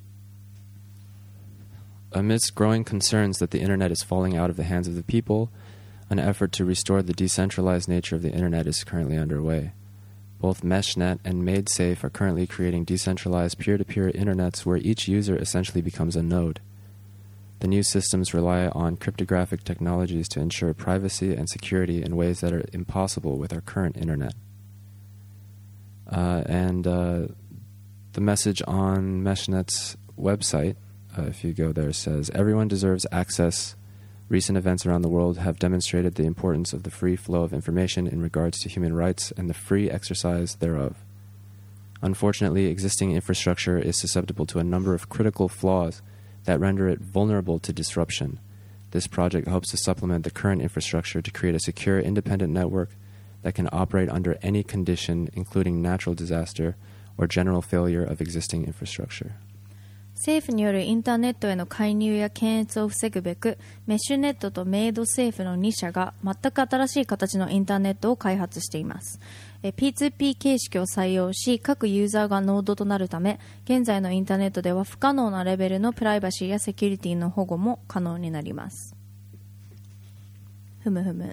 amidst growing concerns that the internet is falling out of the hands of the people, an effort to restore the decentralized nature of the internet is currently underway. Both MeshNet and MadeSafe are currently creating decentralized peer-to-peer internets where each user essentially becomes a node. The new systems rely on cryptographic technologies to ensure privacy and security in ways that are impossible with our current internet. Uh, and uh, the message on MeshNet's website, uh, if you go there, says, everyone deserves access. Recent events around the world have demonstrated the importance of the free flow of information in regards to human rights and the free exercise thereof. Unfortunately, existing infrastructure is susceptible to a number of critical flaws that render it vulnerable to disruption. This project hopes to supplement the current infrastructure to create a secure, independent network that can operate under any condition, including natural disaster or general failure of existing infrastructure. 政府によるインターネットへの介入や検閲を防ぐべく、メッシュネットとメイドセーフのに社が全く新しい形のインターネットを開発しています。え ピーツーピー 形式を採用し、各ユーザーがノードとなるため、現在のインターネットでは不可能なレベルのプライバシーやセキュリティの保護も可能になります。ふむふむ。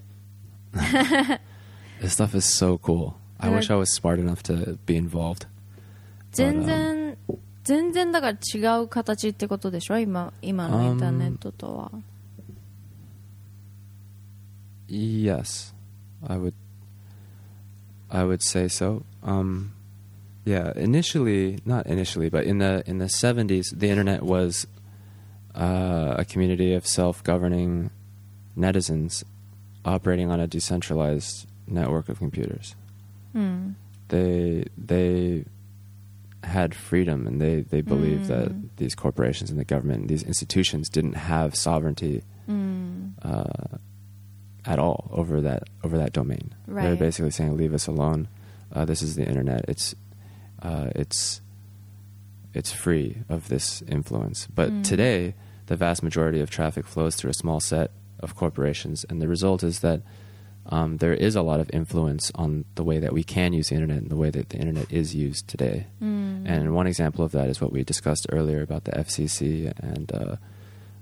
This stuff is so cool. I wish I was smart enough to be involved. 全然、全然だから違う形ってことでしょ、今、今のインターネットとは。 Yes, I would. I would say so. Um, yeah, initially, not initially, but in the in the seventies, the internet was uh, a community of self-governing netizens operating on a decentralized network of computers. Mm. They they had freedom, and they they believed that these corporations and the government, these institutions, didn't have sovereignty. Mm. Uh, at all over that over that domain. Right. They're basically saying, "Leave us alone. Uh, this is the internet. It's uh, it's it's free of this influence." But Mm. today, the vast majority of traffic flows through a small set of corporations, and the result is that um, there is a lot of influence on the way that we can use the internet and the way that the internet is used today. Mm. And one example of that is what we discussed earlier about the F C C and uh,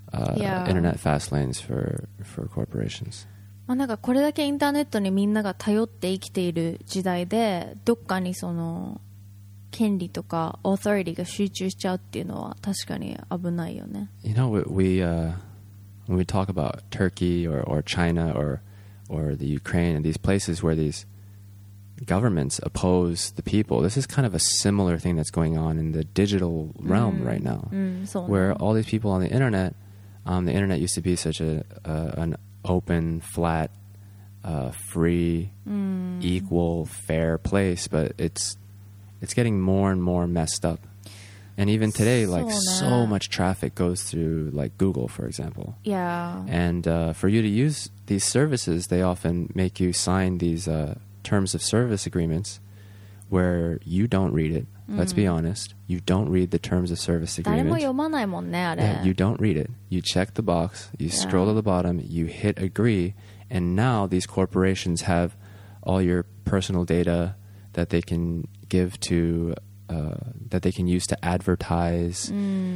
uh, Yeah. internet fast lanes for for corporations. まあ、なんかこれだけインターネットにみんなが頼って生きている時代でどっかにその権利とかオーソリティが集中しちゃうっていうのは確かに危ないよね。 You know, we uh, when we talk about Turkey or, or China or or the Ukraine and these places where these governments oppose the people, this is kind of a similar thing that's going on in the digital realm right now, うん、そうね。 where all these people on the internet, um, the internet used to be such a uh, an open, flat, uh, free, equal, fair place, but it's it's getting more and more messed up. And even today, like so much traffic goes through like Google, for example. Yeah. And uh, for you to use these services, they often make you sign these uh, terms of service agreements where you don't read it. Let's be honest. You don't read the terms of service 誰も agreement. 読まないもんねあれ。 Yeah, you don't read it. You check the box, you scroll to the bottom, you hit agree, and now these corporations have all your personal data that they can give to, uh, that they can use to advertise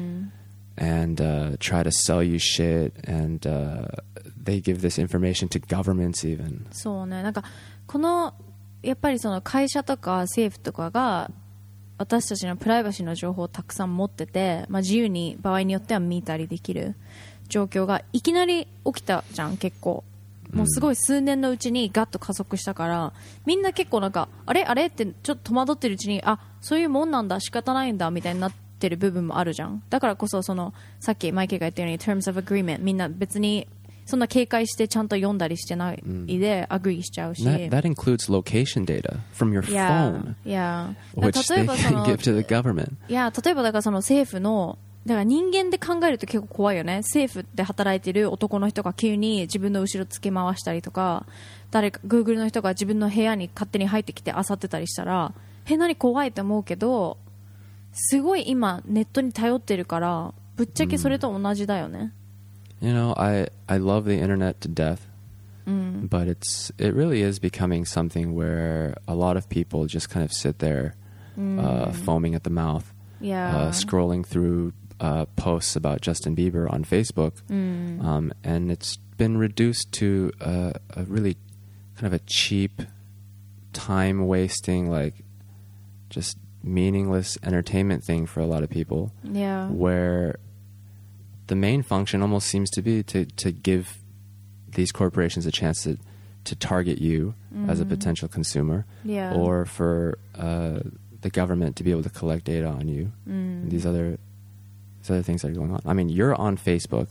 and uh, try to sell you shit, and uh, they give this information to governments even. そうね。なんかこのやっぱりその会社とか政府とかが私たちのプライバシーの情報をたくさん持ってて、まあ、自由に場合によっては見たりできる状況がいきなり起きたじゃん。結構もうすごい数年のうちにガッと加速したから、みんな結構なんかあれあれってちょっと戸惑ってるうちに、あ、そういうもんなんだ、仕方ないんだみたいになってる部分もあるじゃん。だからこそそのさっきマイケルが言ったように terms of agreement みんな別にそんな警戒してちゃんと読んだりしてないで、アグリーしちゃうし。 That, that includes location data from your phone, yeah, yeah. which 例 they えばそ can の give to the government. いや例えばだからその政府のだから人間で考えると結構怖いよね。政府で働いてる男の人が急に自分の後ろつけ回したりとか、誰か Google の人が自分の部屋に勝手に入ってきて漁ってたりしたら、へなに怖いって思うけど、すごい今ネットに頼ってるからぶっちゃけそれと同じだよね。 You know, I, I love the internet to death, but it's it really is becoming something where a lot of people just kind of sit there uh, foaming at the mouth, Yeah. uh, scrolling through uh, posts about Justin Bieber on Facebook, um, and it's been reduced to a, a really kind of a cheap, time-wasting, like just meaningless entertainment thing for a lot of people, Yeah. where the main function almost seems to be to, to give these corporations a chance to, to target you as a potential consumer, Yeah. or for uh, the government to be able to collect data on you. And these other these other things that are going on. I mean, you're on Facebook.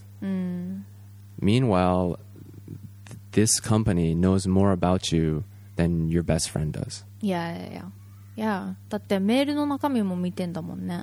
Meanwhile, th- this company knows more about you than your best friend does. いやいやいや。いやだってメールの中身も見てんだもんね。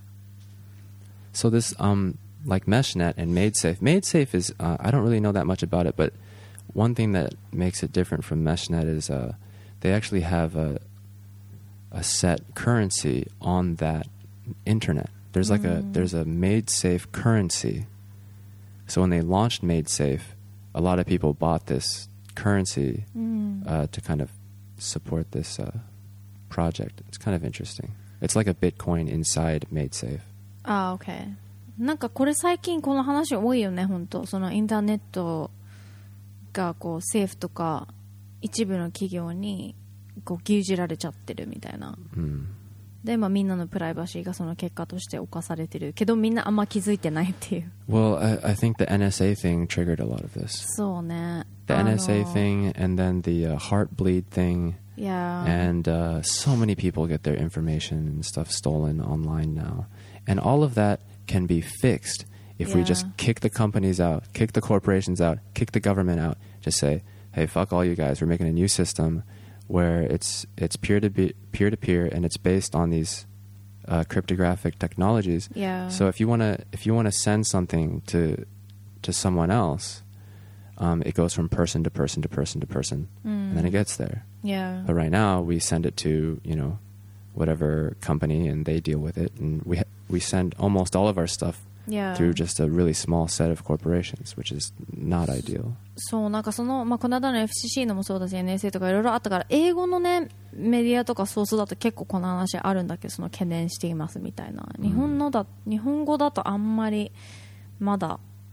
So this, um, like MeshNet and MadeSafe. MadeSafe is, uh, I don't really know that much about it, but one thing that makes it different from MeshNet is uh, they actually have a a set currency on that internet. There's like a there's a MadeSafe currency. So when they launched MadeSafe, a lot of people bought this currency uh, to kind of support this uh, project. It's kind of interesting. It's like a Bitcoin inside MadeSafe. ああ、OK。なんかこれ最近この話多いよね、本当。そのインターネットがこう政府とか一部の企業にこう牛耳られちゃってるみたいな。で、まあみんなのプライバシーがその結果として侵されてるけど、みんなあんま気づいてないっていう。 Well, I, I think the N S A thing triggered a lot of this. そうね。 The あの N S A thing, and then the uh, Heartbleed thing. Yeah. And uh, so many people get their information and stuff stolen online now. And all of that can be fixed if we just Yeah. kick the companies out, kick the corporations out, kick the government out. Just say, hey, fuck all you guys. We're making a new system where it's it's peer to be peer to peer, and it's based on these uh, cryptographic technologies. Yeah. So if you wanna if you wanna send something to to someone else, um, it goes from person to person to person to person, and then it gets there. Yeah. But right now, we send it to, you know, whatever company, and they deal with it. And we ha- we send almost all of our stuff Yeah. through just a really small set of corporations, which is not ideal. そうなんかその、まあ、この間の エフシーシー のもそうだし エヌエスエー とかいろいろあったから、英語のねメディアとかソースだと結構この話あるんだけど、その懸念していますみたいな。日本のだ、日本語だとあんまりまだ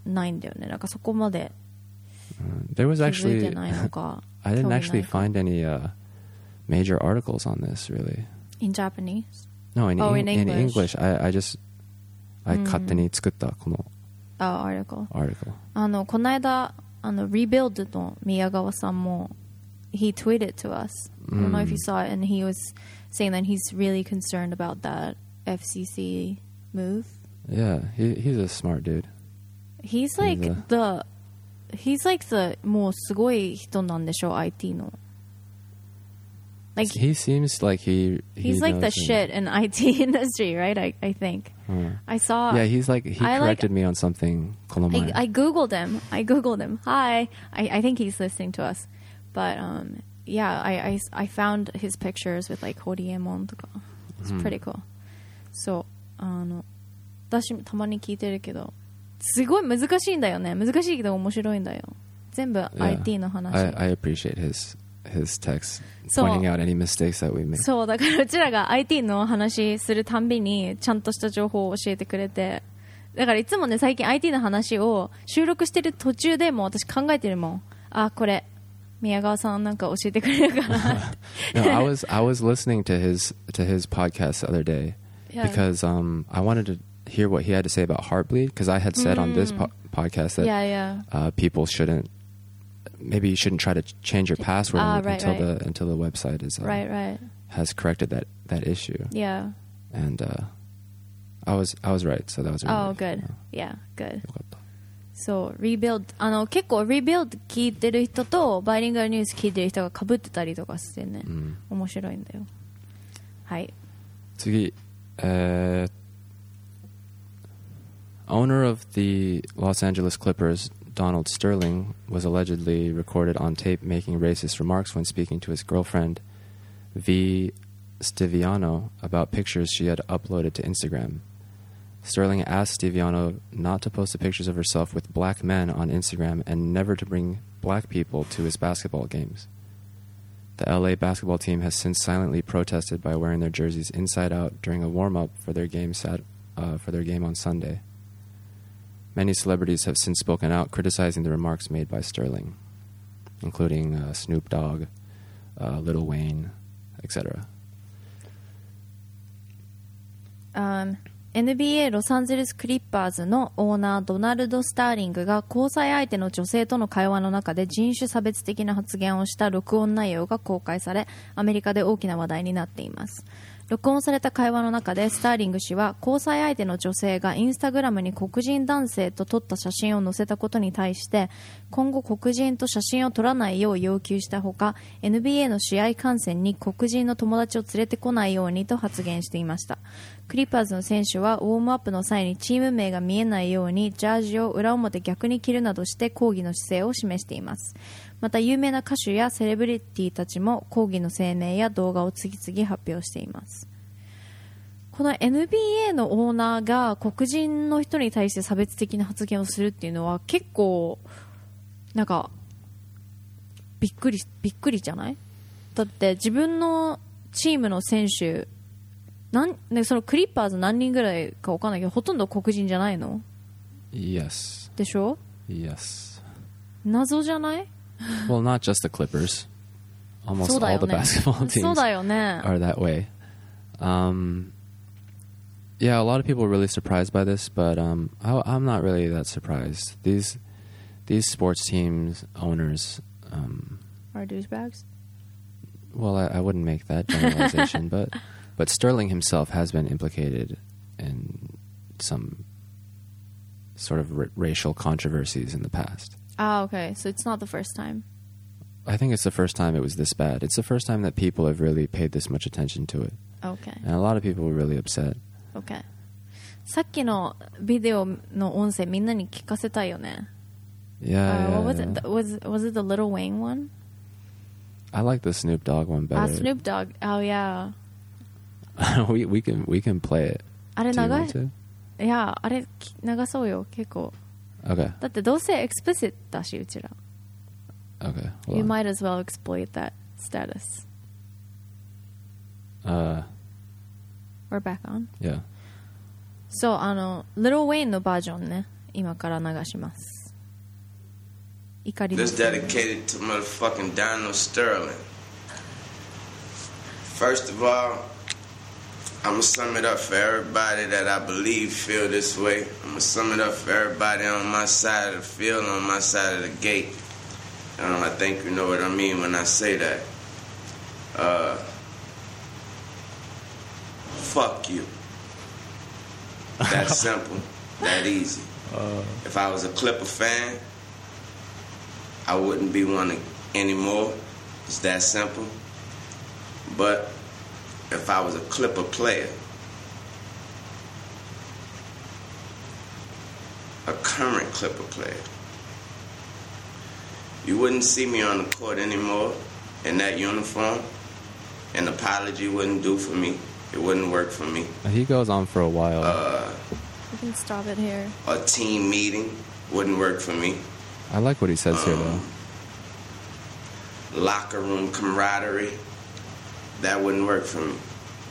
ないんだよね。なんかそこまで There was 気づいて actually ないのか I 興 didn't 味ない actually か find any uh, major articles on this really. in Japanese? No, in, Oh, in, in in English. English. I, I just I 勝手に作ったこのあ、article article. あのこの間あの Rebuild の宮川さんも he tweeted to us. I don't know if you saw it, and he was saying that he's really concerned about that F C C move. Yeah, he he's a smart dude. He's like He's a- the he's like the もうすごい人なんでしょ アイティー の like He seems like he, he he's like the knows shit in I T industry, right? I I think him. I saw Yeah, he's like he I like- corrected me on something. この前 I, I googled him. I googled him. Hi. I, I think he's listening to us. But um, yeah, I, I, I found his pictures with like Horiemon とか It's pretty cool. So あの私たまに聞いてるけどすごい難しいんだよね。難しいけど面白いんだよ。全部 Yeah. アイティー の話。 I, I appreciate his his text So- pointing out any mistakes that we make. そうだからうちらが アイティー の話するたんびにちゃんとした情報を教えてくれて、だからいつもね最近 アイティー の話を収録してる途中でもう私考えてるもん。あ、これ宮川さんなんか教えてくれるかな。 No, I was I was listening to his to his podcast the other day Yeah. because um I wanted to hear what he had to say about Heartbleed because I had said on this po- podcast that yeah, yeah. uh, people shouldn't maybe you shouldn't try to ch- change your password Ah, un- right, until right. the until the website is uh, Right, right. has corrected that that issue. Yeah. And uh, I was I was right, so that was really Oh, good. Yeah. Yeah, good. よかった。 そう、Rebuild あの結構 Rebuild 聞いてる人とバイリンガルニュース聞いてる人が被ってたりとかしてね、 うん面白いんだよ。はい。 次、えー owner of the Los Angeles Clippers, Donald Sterling, was allegedly recorded on tape making racist remarks when speaking to his girlfriend, V. Stiviano, about pictures she had uploaded to Instagram. Sterling asked Stiviano not to post the pictures of herself with black men on Instagram and never to bring black people to his basketball games. The L A basketball team has since silently protested by wearing their jerseys inside out during a warm-up for their game sat, uh, for their game on Sunday. Many celebrities have since spoken out criticizing the remarks made by Sterling, including uh, Snoop Dogg, uh, Lil Wayne, et cetera. Um, エヌビーエー ロサンゼルスクリッパーズのオーナードナルド・スターリングが交際相手の女性との会話の中で人種差別的な発言をした録音内容が公開され、アメリカで大きな話題になっています。録音された会話の中でスターリング氏は交際相手の女性がインスタグラムに黒人男性と撮った写真を載せたことに対して今後黒人と写真を撮らないよう要求したほか エヌビーエー の試合観戦に黒人の友達を連れてこないようにと発言していました。クリッパーズの選手はウォームアップの際にチーム名が見えないようにジャージを裏表逆に着るなどして抗議の姿勢を示しています。また有名な歌手やセレブリティたちも抗議の声明や動画を次々発表しています。この エヌビーエー のオーナーが黒人の人に対して差別的な発言をするっていうのは結構なんかびっくりびっくりじゃない？だって自分のチームの選手なんね、そのクリッパーズ何人ぐらいか分かんないけどほとんど黒人じゃないの？ Yes. でしょ？ Yes. 謎じゃない？ Well, not just the Clippers. Almost そうだ all よ the ね。 basketball そう teams だよね。 are that way. Um, yeah, a lot of people are really surprised by this, but um, I, I'm not really that surprised. These these sports teams owners, um, Are douchebags? well, I, I wouldn't make that generalization, but but Sterling himself has been implicated in some sort of r- racial controversies in the past. Ah, okay. So it's not the first time. I think it's the first time it was this bad. It's the first time that people have really paid this much attention to it. Okay. And a lot of people were really upset. Okay. さっきのビデオの音声みんなに聞かせたいよね。 Yeah, Uh, yeah, what was yeah. it? Was was it the Lil Wayne one? I like the Snoop Dogg one better. Ah, Snoop Dogg. Oh yeah. we we can we can play it. あれ Do you 長 want い。 to? いやあれき流そうよ結構。 Okay. だってどうせエクスプリシットだしうちら。 Okay. Hold You on. might as well exploit that status. Uh, We're back on. yeah. そうあの Lil Wayne のバージョンね。 今から流します。怒りの This dedicated to motherfucking Donald Sterling. First of all, I'm gonna sum it up for everybody that I believe feel this way. I'm gonna sum it up for everybody on my side of the field, on my side of the gate. Um, I think you know what I mean when I say that. Uh, fuck you. That simple, that easy. Uh, if I was a Clipper fan, I wouldn't be one anymore. It's that simple. But if I was a Clipper player, a current Clipper player, you wouldn't see me on the court anymore in that uniform. An apology wouldn't do for me. It wouldn't work for me. He goes on for a while. Uh, You can stop it here. a team meeting wouldn't work for me. I like what he says um, here, though. Locker room camaraderie, that wouldn't work for me.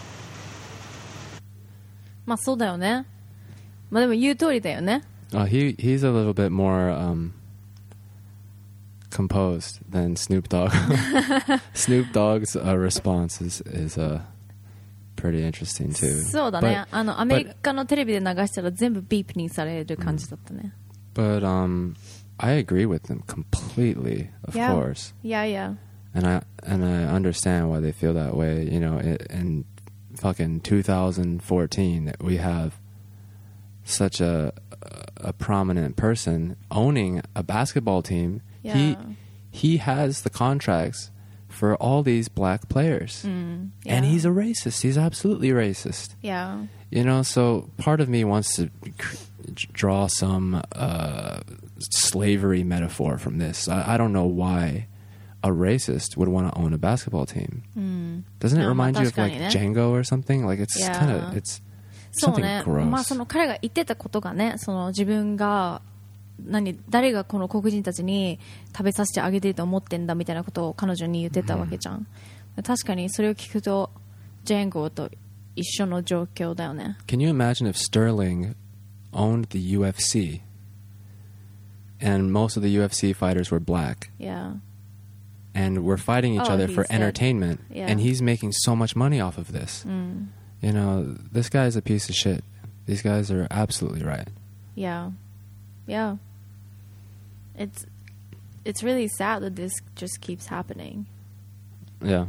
まあそうだよね。まあでも言う通りだよね。 Uh, he he's a little bit more um, composed than Snoop Dogg. Snoop Dogg's uh, response is is uh, pretty interesting too. そうだね。 But, あのアメリカのテレビで流したら全部ビープにされる感じだったね。 but um, I agree with them completely, of Yeah. course, Yeah, yeah. and I and I understand why they feel that way. You know, it, in fucking two thousand fourteen, that we have such a a prominent person owning a basketball team. Yeah. He he has the contracts for all these black players, Mm, and yeah. he's a racist. He's absolutely racist. Yeah. You know, so part of me wants to cr- draw some uh, slavery metaphor from this. I, I don't know why a racist would want to own a basketball team. Mm. Doesn't it Yeah, remind you of 確か like にね。 Django or something? Like it's Yeah. kind of it's そう something ね。 gross. まあその彼が言ってたことがね、その自分が何誰がこの黒人たちに食べさせてあげてると思ってんだみたいなことを彼女に言ってたわけじゃん。確かにそれを聞くとジェンゴと一緒の状況だよね。 Can you imagine if Sterling owned the U F C and most of the U F C fighters were black Yeah. and we're fighting each Oh, other he's for dead. entertainment, Yeah. and he's making so much money off of this? Mm. You know, this guy's a piece of shit. These guys are absolutely right. Yeah. Yeah. It's it's really sad that this just keeps happening. Yeah.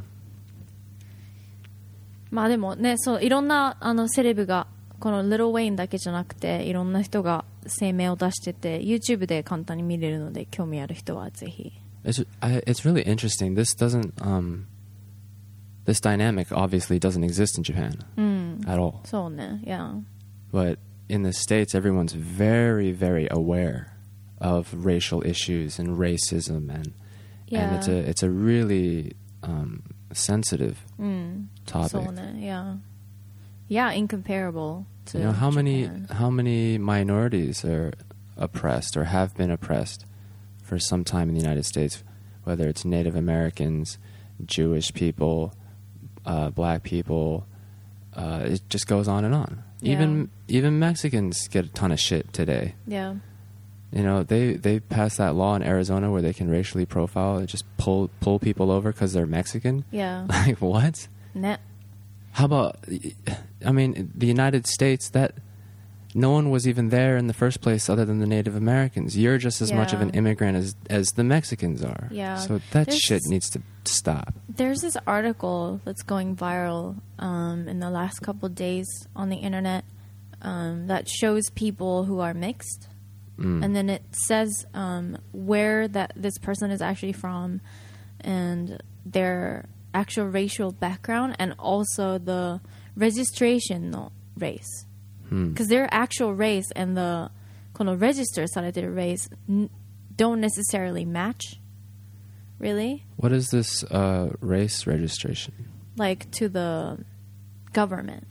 まあでもね、そういろんなあのセレブがこの Lil Wayne だけじゃなくていろんな人が声明を出してて YouTube で簡単に見れるので興味ある人はぜひ。 It's I, it's really interesting. This doesn't um this dynamic obviously doesn't exist in Japan うん。 at all. そうね。Yeah. But in the States, everyone's very, very aware of racial issues and racism, and Yeah. and it's a it's a really um, sensitive うん。 topic. そうね。Yeah. Yeah, incomparable to You know how many Japan. how many minorities are oppressed or have been oppressed for some time in the United States, whether it's Native Americans, Jewish people, uh, black people. Uh, it just goes on and on. Yeah. Even even Mexicans get a ton of shit today. Yeah. You know, they they passed that law in Arizona where they can racially profile and just pull pull people over because they're Mexican. Yeah. Like what? ね。 How about? I mean, the United States, that no one was even there in the first place other than the Native Americans. You're just as much of Yeah. an immigrant as as the Mexicans are. Yeah. So that There's- shit needs to stop. There's this article that's going viral um, in the last couple of days on the internet um, that shows people who are mixed, Mm. and then it says um, where that this person is actually from, and their actual racial background, and also the registration no race, Hmm. because their actual race and the この register されてる race n- don't necessarily match. Really? What is this uh, race registration? Like to the government.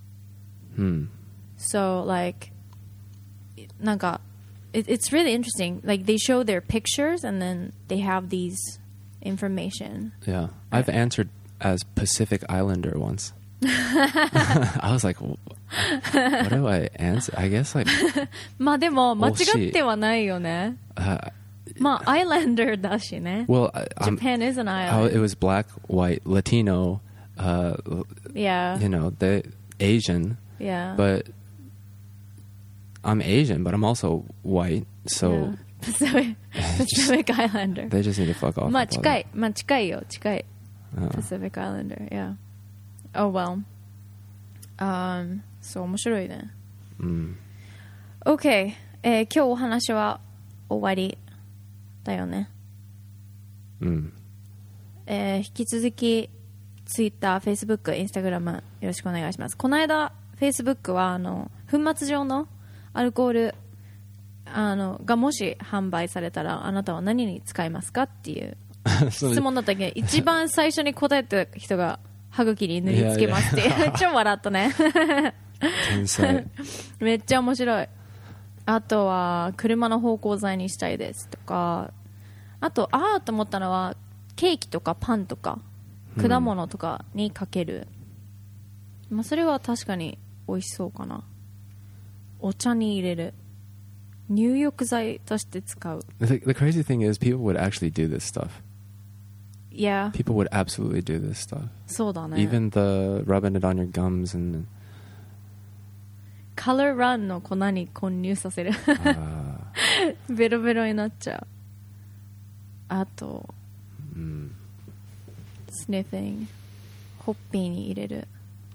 Hmm. So like なんか it, it's really interesting. Like they show their pictures and then they have these information. Yeah, I've answered as Pacific Islander once. I was like, what do I answer? I guess like まあでも間違ってはないよね。 uh, まあアイランダーだしね。 well, I, I'm, Japan is an I, island. it was black, white, Latino, uh, Yeah. you know, the Asian, Yeah. but I'm Asian, but I'm also white, so Yeah. Pacific, Pacific Islander. they just need to fuck off. まあ with all 近い、まあ近いよ、近い。 that. Uh, Pacific Islander, yeah. Oh well. Um, そう面白いね。 mm. OK、えー、今日お話は終わりだよね。 Mm. えー、引き続き Twitter、Facebook、Instagram よろしくお願いします。この間 Facebook はあの粉末状のアルコールあのがもし販売されたらあなたは何に使いますかっていう質問だったけど一番最初に答えた人が歯茎に塗りつけますっていう超笑ったね天才めっちゃ面白い。あとは車の芳香剤にしたいですとか、あとあーと思ったのはケーキとかパンとか果物とかにかける、まあ、それは確かに美味しそうかな。お茶に入れる、入浴剤として使う。 The, the crazy thing is people would actually do this stuff. Yeah, People would absolutely do this stuff. そうだね。 Even the rubbing it on your gums and カラーランの粉に混入させる uh, ベロベロになっちゃう。あと、 mm. スニフィング、ホッピーに入れる。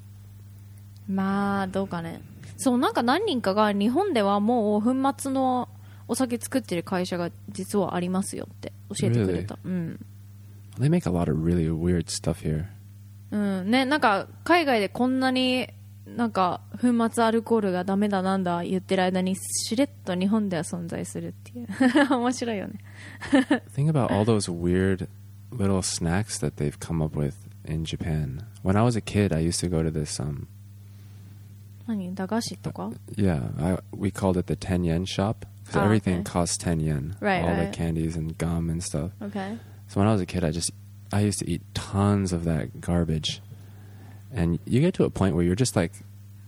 まあどうかね。そう、なんか何人かが日本ではもう粉末のお酒作ってる会社が実はありますよって教えてくれた。 Really? うん。 They make a lot of really weird stuff here. うんね、なんか海外でこんなになんか粉末アルコールがダメだなんだ言ってる間にしれっと日本では存在するっていう面白いよね。 Think about all those weird little snacks that they've come up with in Japan. When I was a kid, I used to go to this um 何駄菓子とか yeah, I, we called it the ten yen shop because Ah, everything okay. costs ten yen. Right, all right. the candies and gum and stuff. Okay. So when I was a kid, I just I used to eat tons of that garbage. And you get to a point where you're just like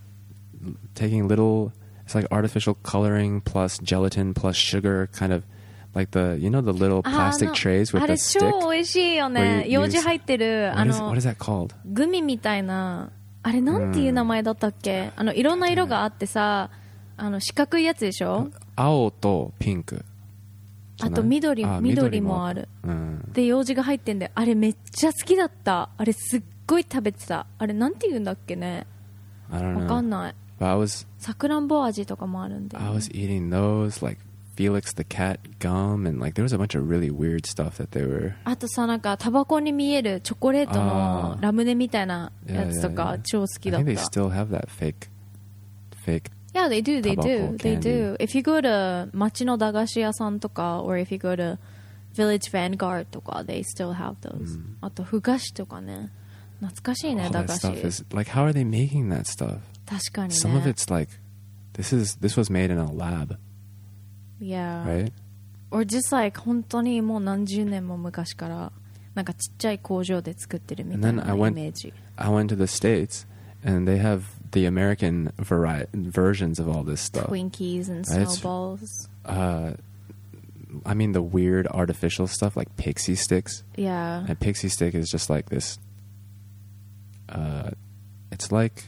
taking little, it's like artificial coloring plus gelatin plus sugar, kind of like the, you know, the little plastic あの trays with あ the れ stick. 超美味しいよ Where ね。 you 楊枝入ってる What あ is, の what is that called? グミみたいな、あれなんていう名前だったっけ、あのいろんな色があってさ、あの四角いやつでしょ。 青とピンク。 あと緑、 あ緑もある。 うん。 で楊枝が入ってんで、あれめっちゃ好きだった。あれすっごい食べてた。あれなんて言うんだっけね。 I don't わか know. んない。 But I was さくらんぼ味とかもあるんで、ね。 I was eating those like Felix the Cat gum and like there was a bunch of really weird stuff that they were. あとさ、なんかタバコに見えるチョコレートのあーラムネみたいなやつと Yeah, か yeah, yeah. 超好きだ I った。 think they still have that fake, fake. Yeah, they do, they do, Tobacco they do. candy. If you go to 町の駄菓子屋さんとか or if you go to Village Vanguard とか they still have those、あとふ菓子とかね、懐かしいね、 All 駄 that 菓子。 stuff is like, how are they making that stuff? 確かにね。 Some of it's like, this is this was made in a lab, Yeah. right? Or just like 本当にもう何十年も昔からなんかちっちゃい工場で作ってるみたい And な then I イ went- メージ。 I went to the States, and they have the American vari- versions of all this stuff. Twinkies and That's- snowballs. Uh, I mean the weird artificial stuff like pixie sticks. Yeah. And pixie stick is just like this. Uh, it's like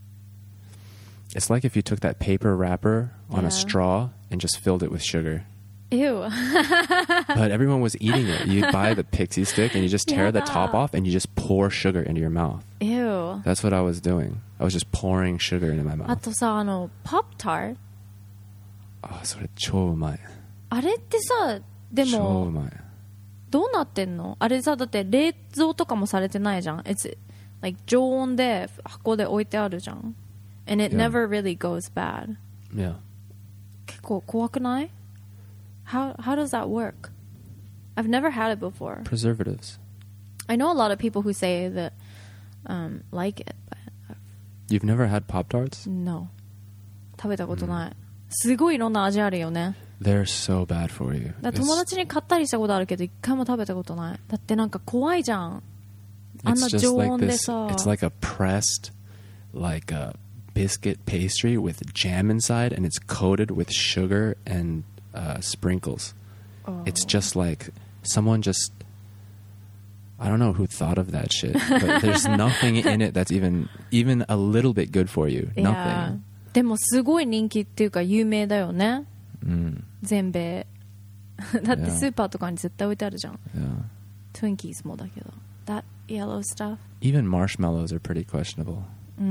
it's like if you took that paper wrapper on Yeah. a straw and just filled it with sugar. Ew. But everyone was eating it. You buy the pixie stick and you just tear the top Yeah. off and you just pour sugar into your mouth. Ew. That's what I was doing. I was just pouring sugar into my あ mouth. とさ、あのポップターあ、それ超うまい。 あれってさ、で超うもまい。 どうなってんの？あれさ、だって冷蔵とかもされてないじゃん。It's like 常温で箱で置いてあるじゃん。And it Yeah. never really goes bad. Yeah. 結構怖くない？ How how does that work? I've never had it before. Preservatives. I know a lot of people who say that um, like it, but You've never had Pop-Tarts? no. 食べたことない。すごいいろんな味あるよね。 They're so bad for you. だから It's- 友達に買ったりしたことあるけど一回も食べたことない。だってなんか怖いじゃん。あん It's な just 常 like 温で this. さ。 It's like a pressed like a biscuit pastry with jam inside, and it's coated with sugar and uh, sprinkles. Oh. It's just like someone just, I don't know who thought of that shit, but there's nothing in it that's even even a little bit good for you. Nothing. でもすごい人気っていうか有名だよね。うん。全米。だってスーパーとかに絶対置いてあるじゃん。Yeah. Twinkies もだけど。That yellow stuff. Even marshmallows are pretty questionable. うん。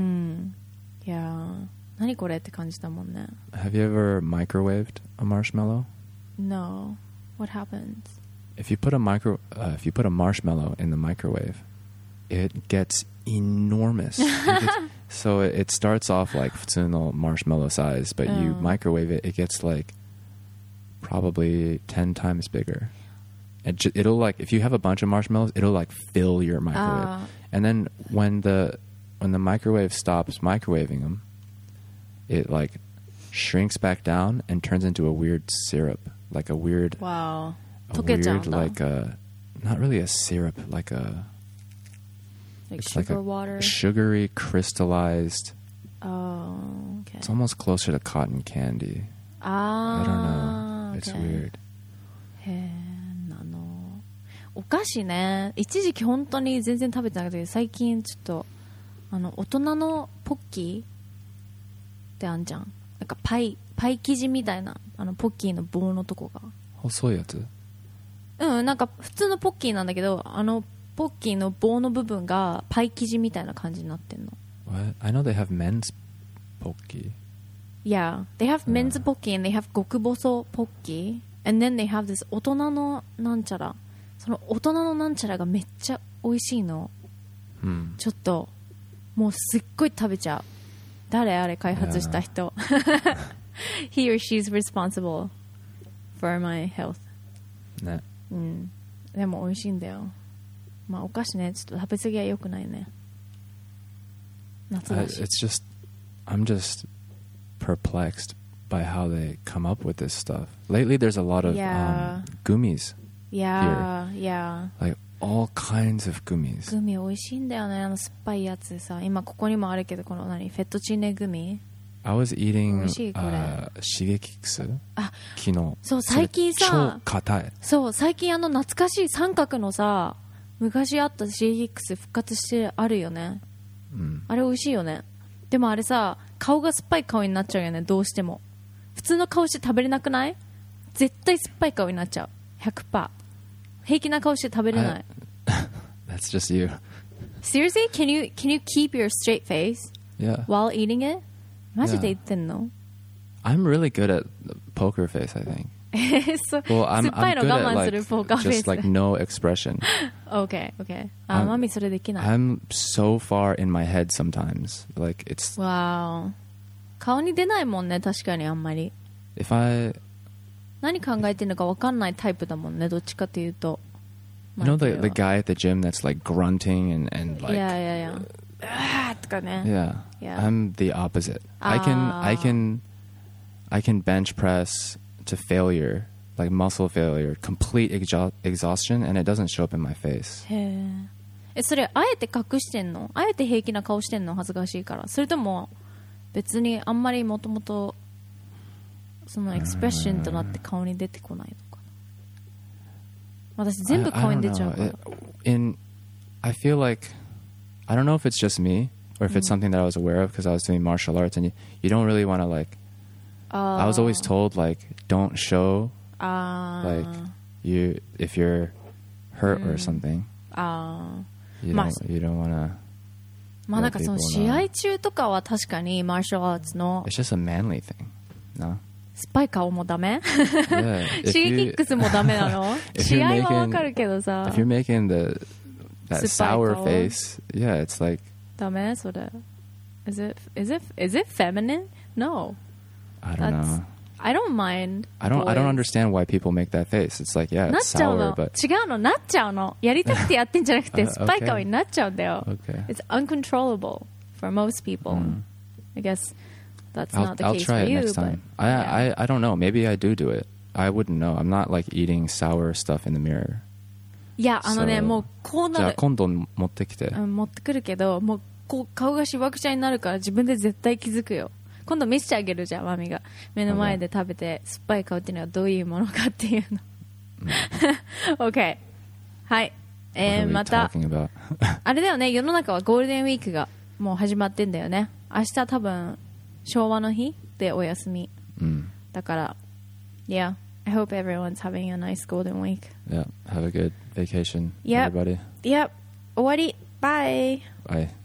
いやー。何これって感じだもんね。 Have you ever microwaved a marshmallow? No. What happens? If you put a micro, uh, if you put a marshmallow in the microwave, it gets enormous. It gets, so it, it starts off like 普通の marshmallow size, but you Oh. microwave it, it gets like probably ten times bigger. It ju- it'll like if you have a bunch of marshmallows, it'll like fill your microwave. Ah. And then when the when the microwave stops microwaving them, it like shrinks back down and turns into a weird syrup, like a weird Wow. a weird like a not really a syrup, like a like it's sugar like a water. sugary crystallized. Oh, okay. It's almost closer to cotton candy. Ah, I don't know. It's okay. weird. へえ、あのお菓子ね、一時期本当に全然食べてなかったけど、最近ちょっとあの大人のポッキーってあんじゃん。なんかパイパイ生地みたいなあのポッキーの棒のとこが。 細いやつ？ うん、なんか普通のポッキーなんだけど、あのポッキーの棒の部分がパイ生地みたいな感じになってんの。 What? I know they have men's pocky. Yeah, they have men's pocky and they have 極細ポッキー and then they have this 大人のなんちゃら。その大人のなんちゃらがめっちゃ美味しいの。 Hmm. ちょっともうすっごい食べちゃう。誰あれ開発した人。He or she's responsible for my health. ね。 うん。でも美味しいんだよ。まあお菓子ね、ちょっと食べ過ぎは良くないね。夏 I, だし。 it's just, I'm just perplexed by how they come up with this stuff. Lately, there's a lot of Yeah. um, gummies, いやー、いや like all kinds of gummies. ー。グミ美味しいんだよね。あの酸っぱいやつさ。今ここにもあるけど、この何フェットチーネグミ。 I was eating 美味しいこれ。 uh, シゲキックスあ、 昨日。 そう最近さ、 超硬い。 そう最近あの懐かしい三角のさ、昔あったシーギックス復活してあるよね。 うん。 あれ美味しいよね。でもあれさ、顔が酸っぱい顔になっちゃうよね、どうしても。普通の顔して食べれなくない？絶対酸っぱい顔になっちゃう。ひゃくパーセント。平気な顔して食べれない。 That's just you. Seriously? Can you, can you keep your straight face Yeah. while eating it? マジで言ってんの？ I'm really good at poker face, I think. そう Well, I'm, 酸っぱい I'm の good 我 at 慢する like ポーカーフェイ just ス。 like no expression. Okay, okay. あ、 I'm- マミそれできない。 I'm so far in my head sometimes. Like it's わー。顔に出ないもんね、確かにあんまり。 if I 何考えてるのか分かんないタイプだもんね、どっちかっていうと。 you know the マイケル the は guy at the gym that's like grunting and and like いやいやいや。あーとかね。 yeah, Yeah. I'm the opposite. I can I Ah. can I can bench press to failure, like muscle failure, complete exha- exhaustion, and it doesn't show up in my face. へー。え、それあえて隠してんの？あえて平気な顔してんの？恥ずかしいから。それとも別にあんまりもともとそのエクスプレッションとなって顔に出てこないのかな。私全部 I, I 顔 don't に出ちゃう know. から。 It- in I feel like I don't know if it's just me or if it's something that I was aware of because I was doing martial arts and you, you don't really want to like I was always told like don't show あ like ー you if you're hurt or something あー you まあ don't you don't want to まあなんかその people know. 試合中とかは確かにマーシャルアーツの it's just a manly thing no スパイ顔もダメ yeah シ if ゲキ you ックスもダメなの if 試 you're 合はわかるけどさ if you're making the that 酸っぱい sour 顔 face yeah it's like ダメそれ is it, is it, is it feminine? No I don't That's- know I don't mind I don't I don't boys. understand why people make that face it's like yeah なっ it's ちゃう sour の but 違うのなっちゃうのやりたくてやってんじゃなくて Uh, 酸っぱい顔になっちゃうんだよ okay It's uncontrollable for most people、 Mm. I guess that's I'll, not the I'll case try for it you next but time. I, yeah. I I don't know. Maybe I do do it. I wouldn't know. I'm not like eating sour stuff in the mirror. いやあのね So- もうこうじゃなるあ今度持ってきて。 うん持ってくるけどもうこう顔がしわくちゃになるから自分で絶対気づくよ。今度見せてあげるじゃん、マミが目の前で食べて酸っぱい顔っていうのはどういうものかっていうの。OK はい、えー、またあれだよね、世の中はゴールデンウィークがもう始まってんだよね。明日多分昭和の日でお休み、うん、だから Yeah, I hope everyone's having a nice golden week. Yeah, have a good vacation, yep. everybody. Yep, 終わり Bye. Bye.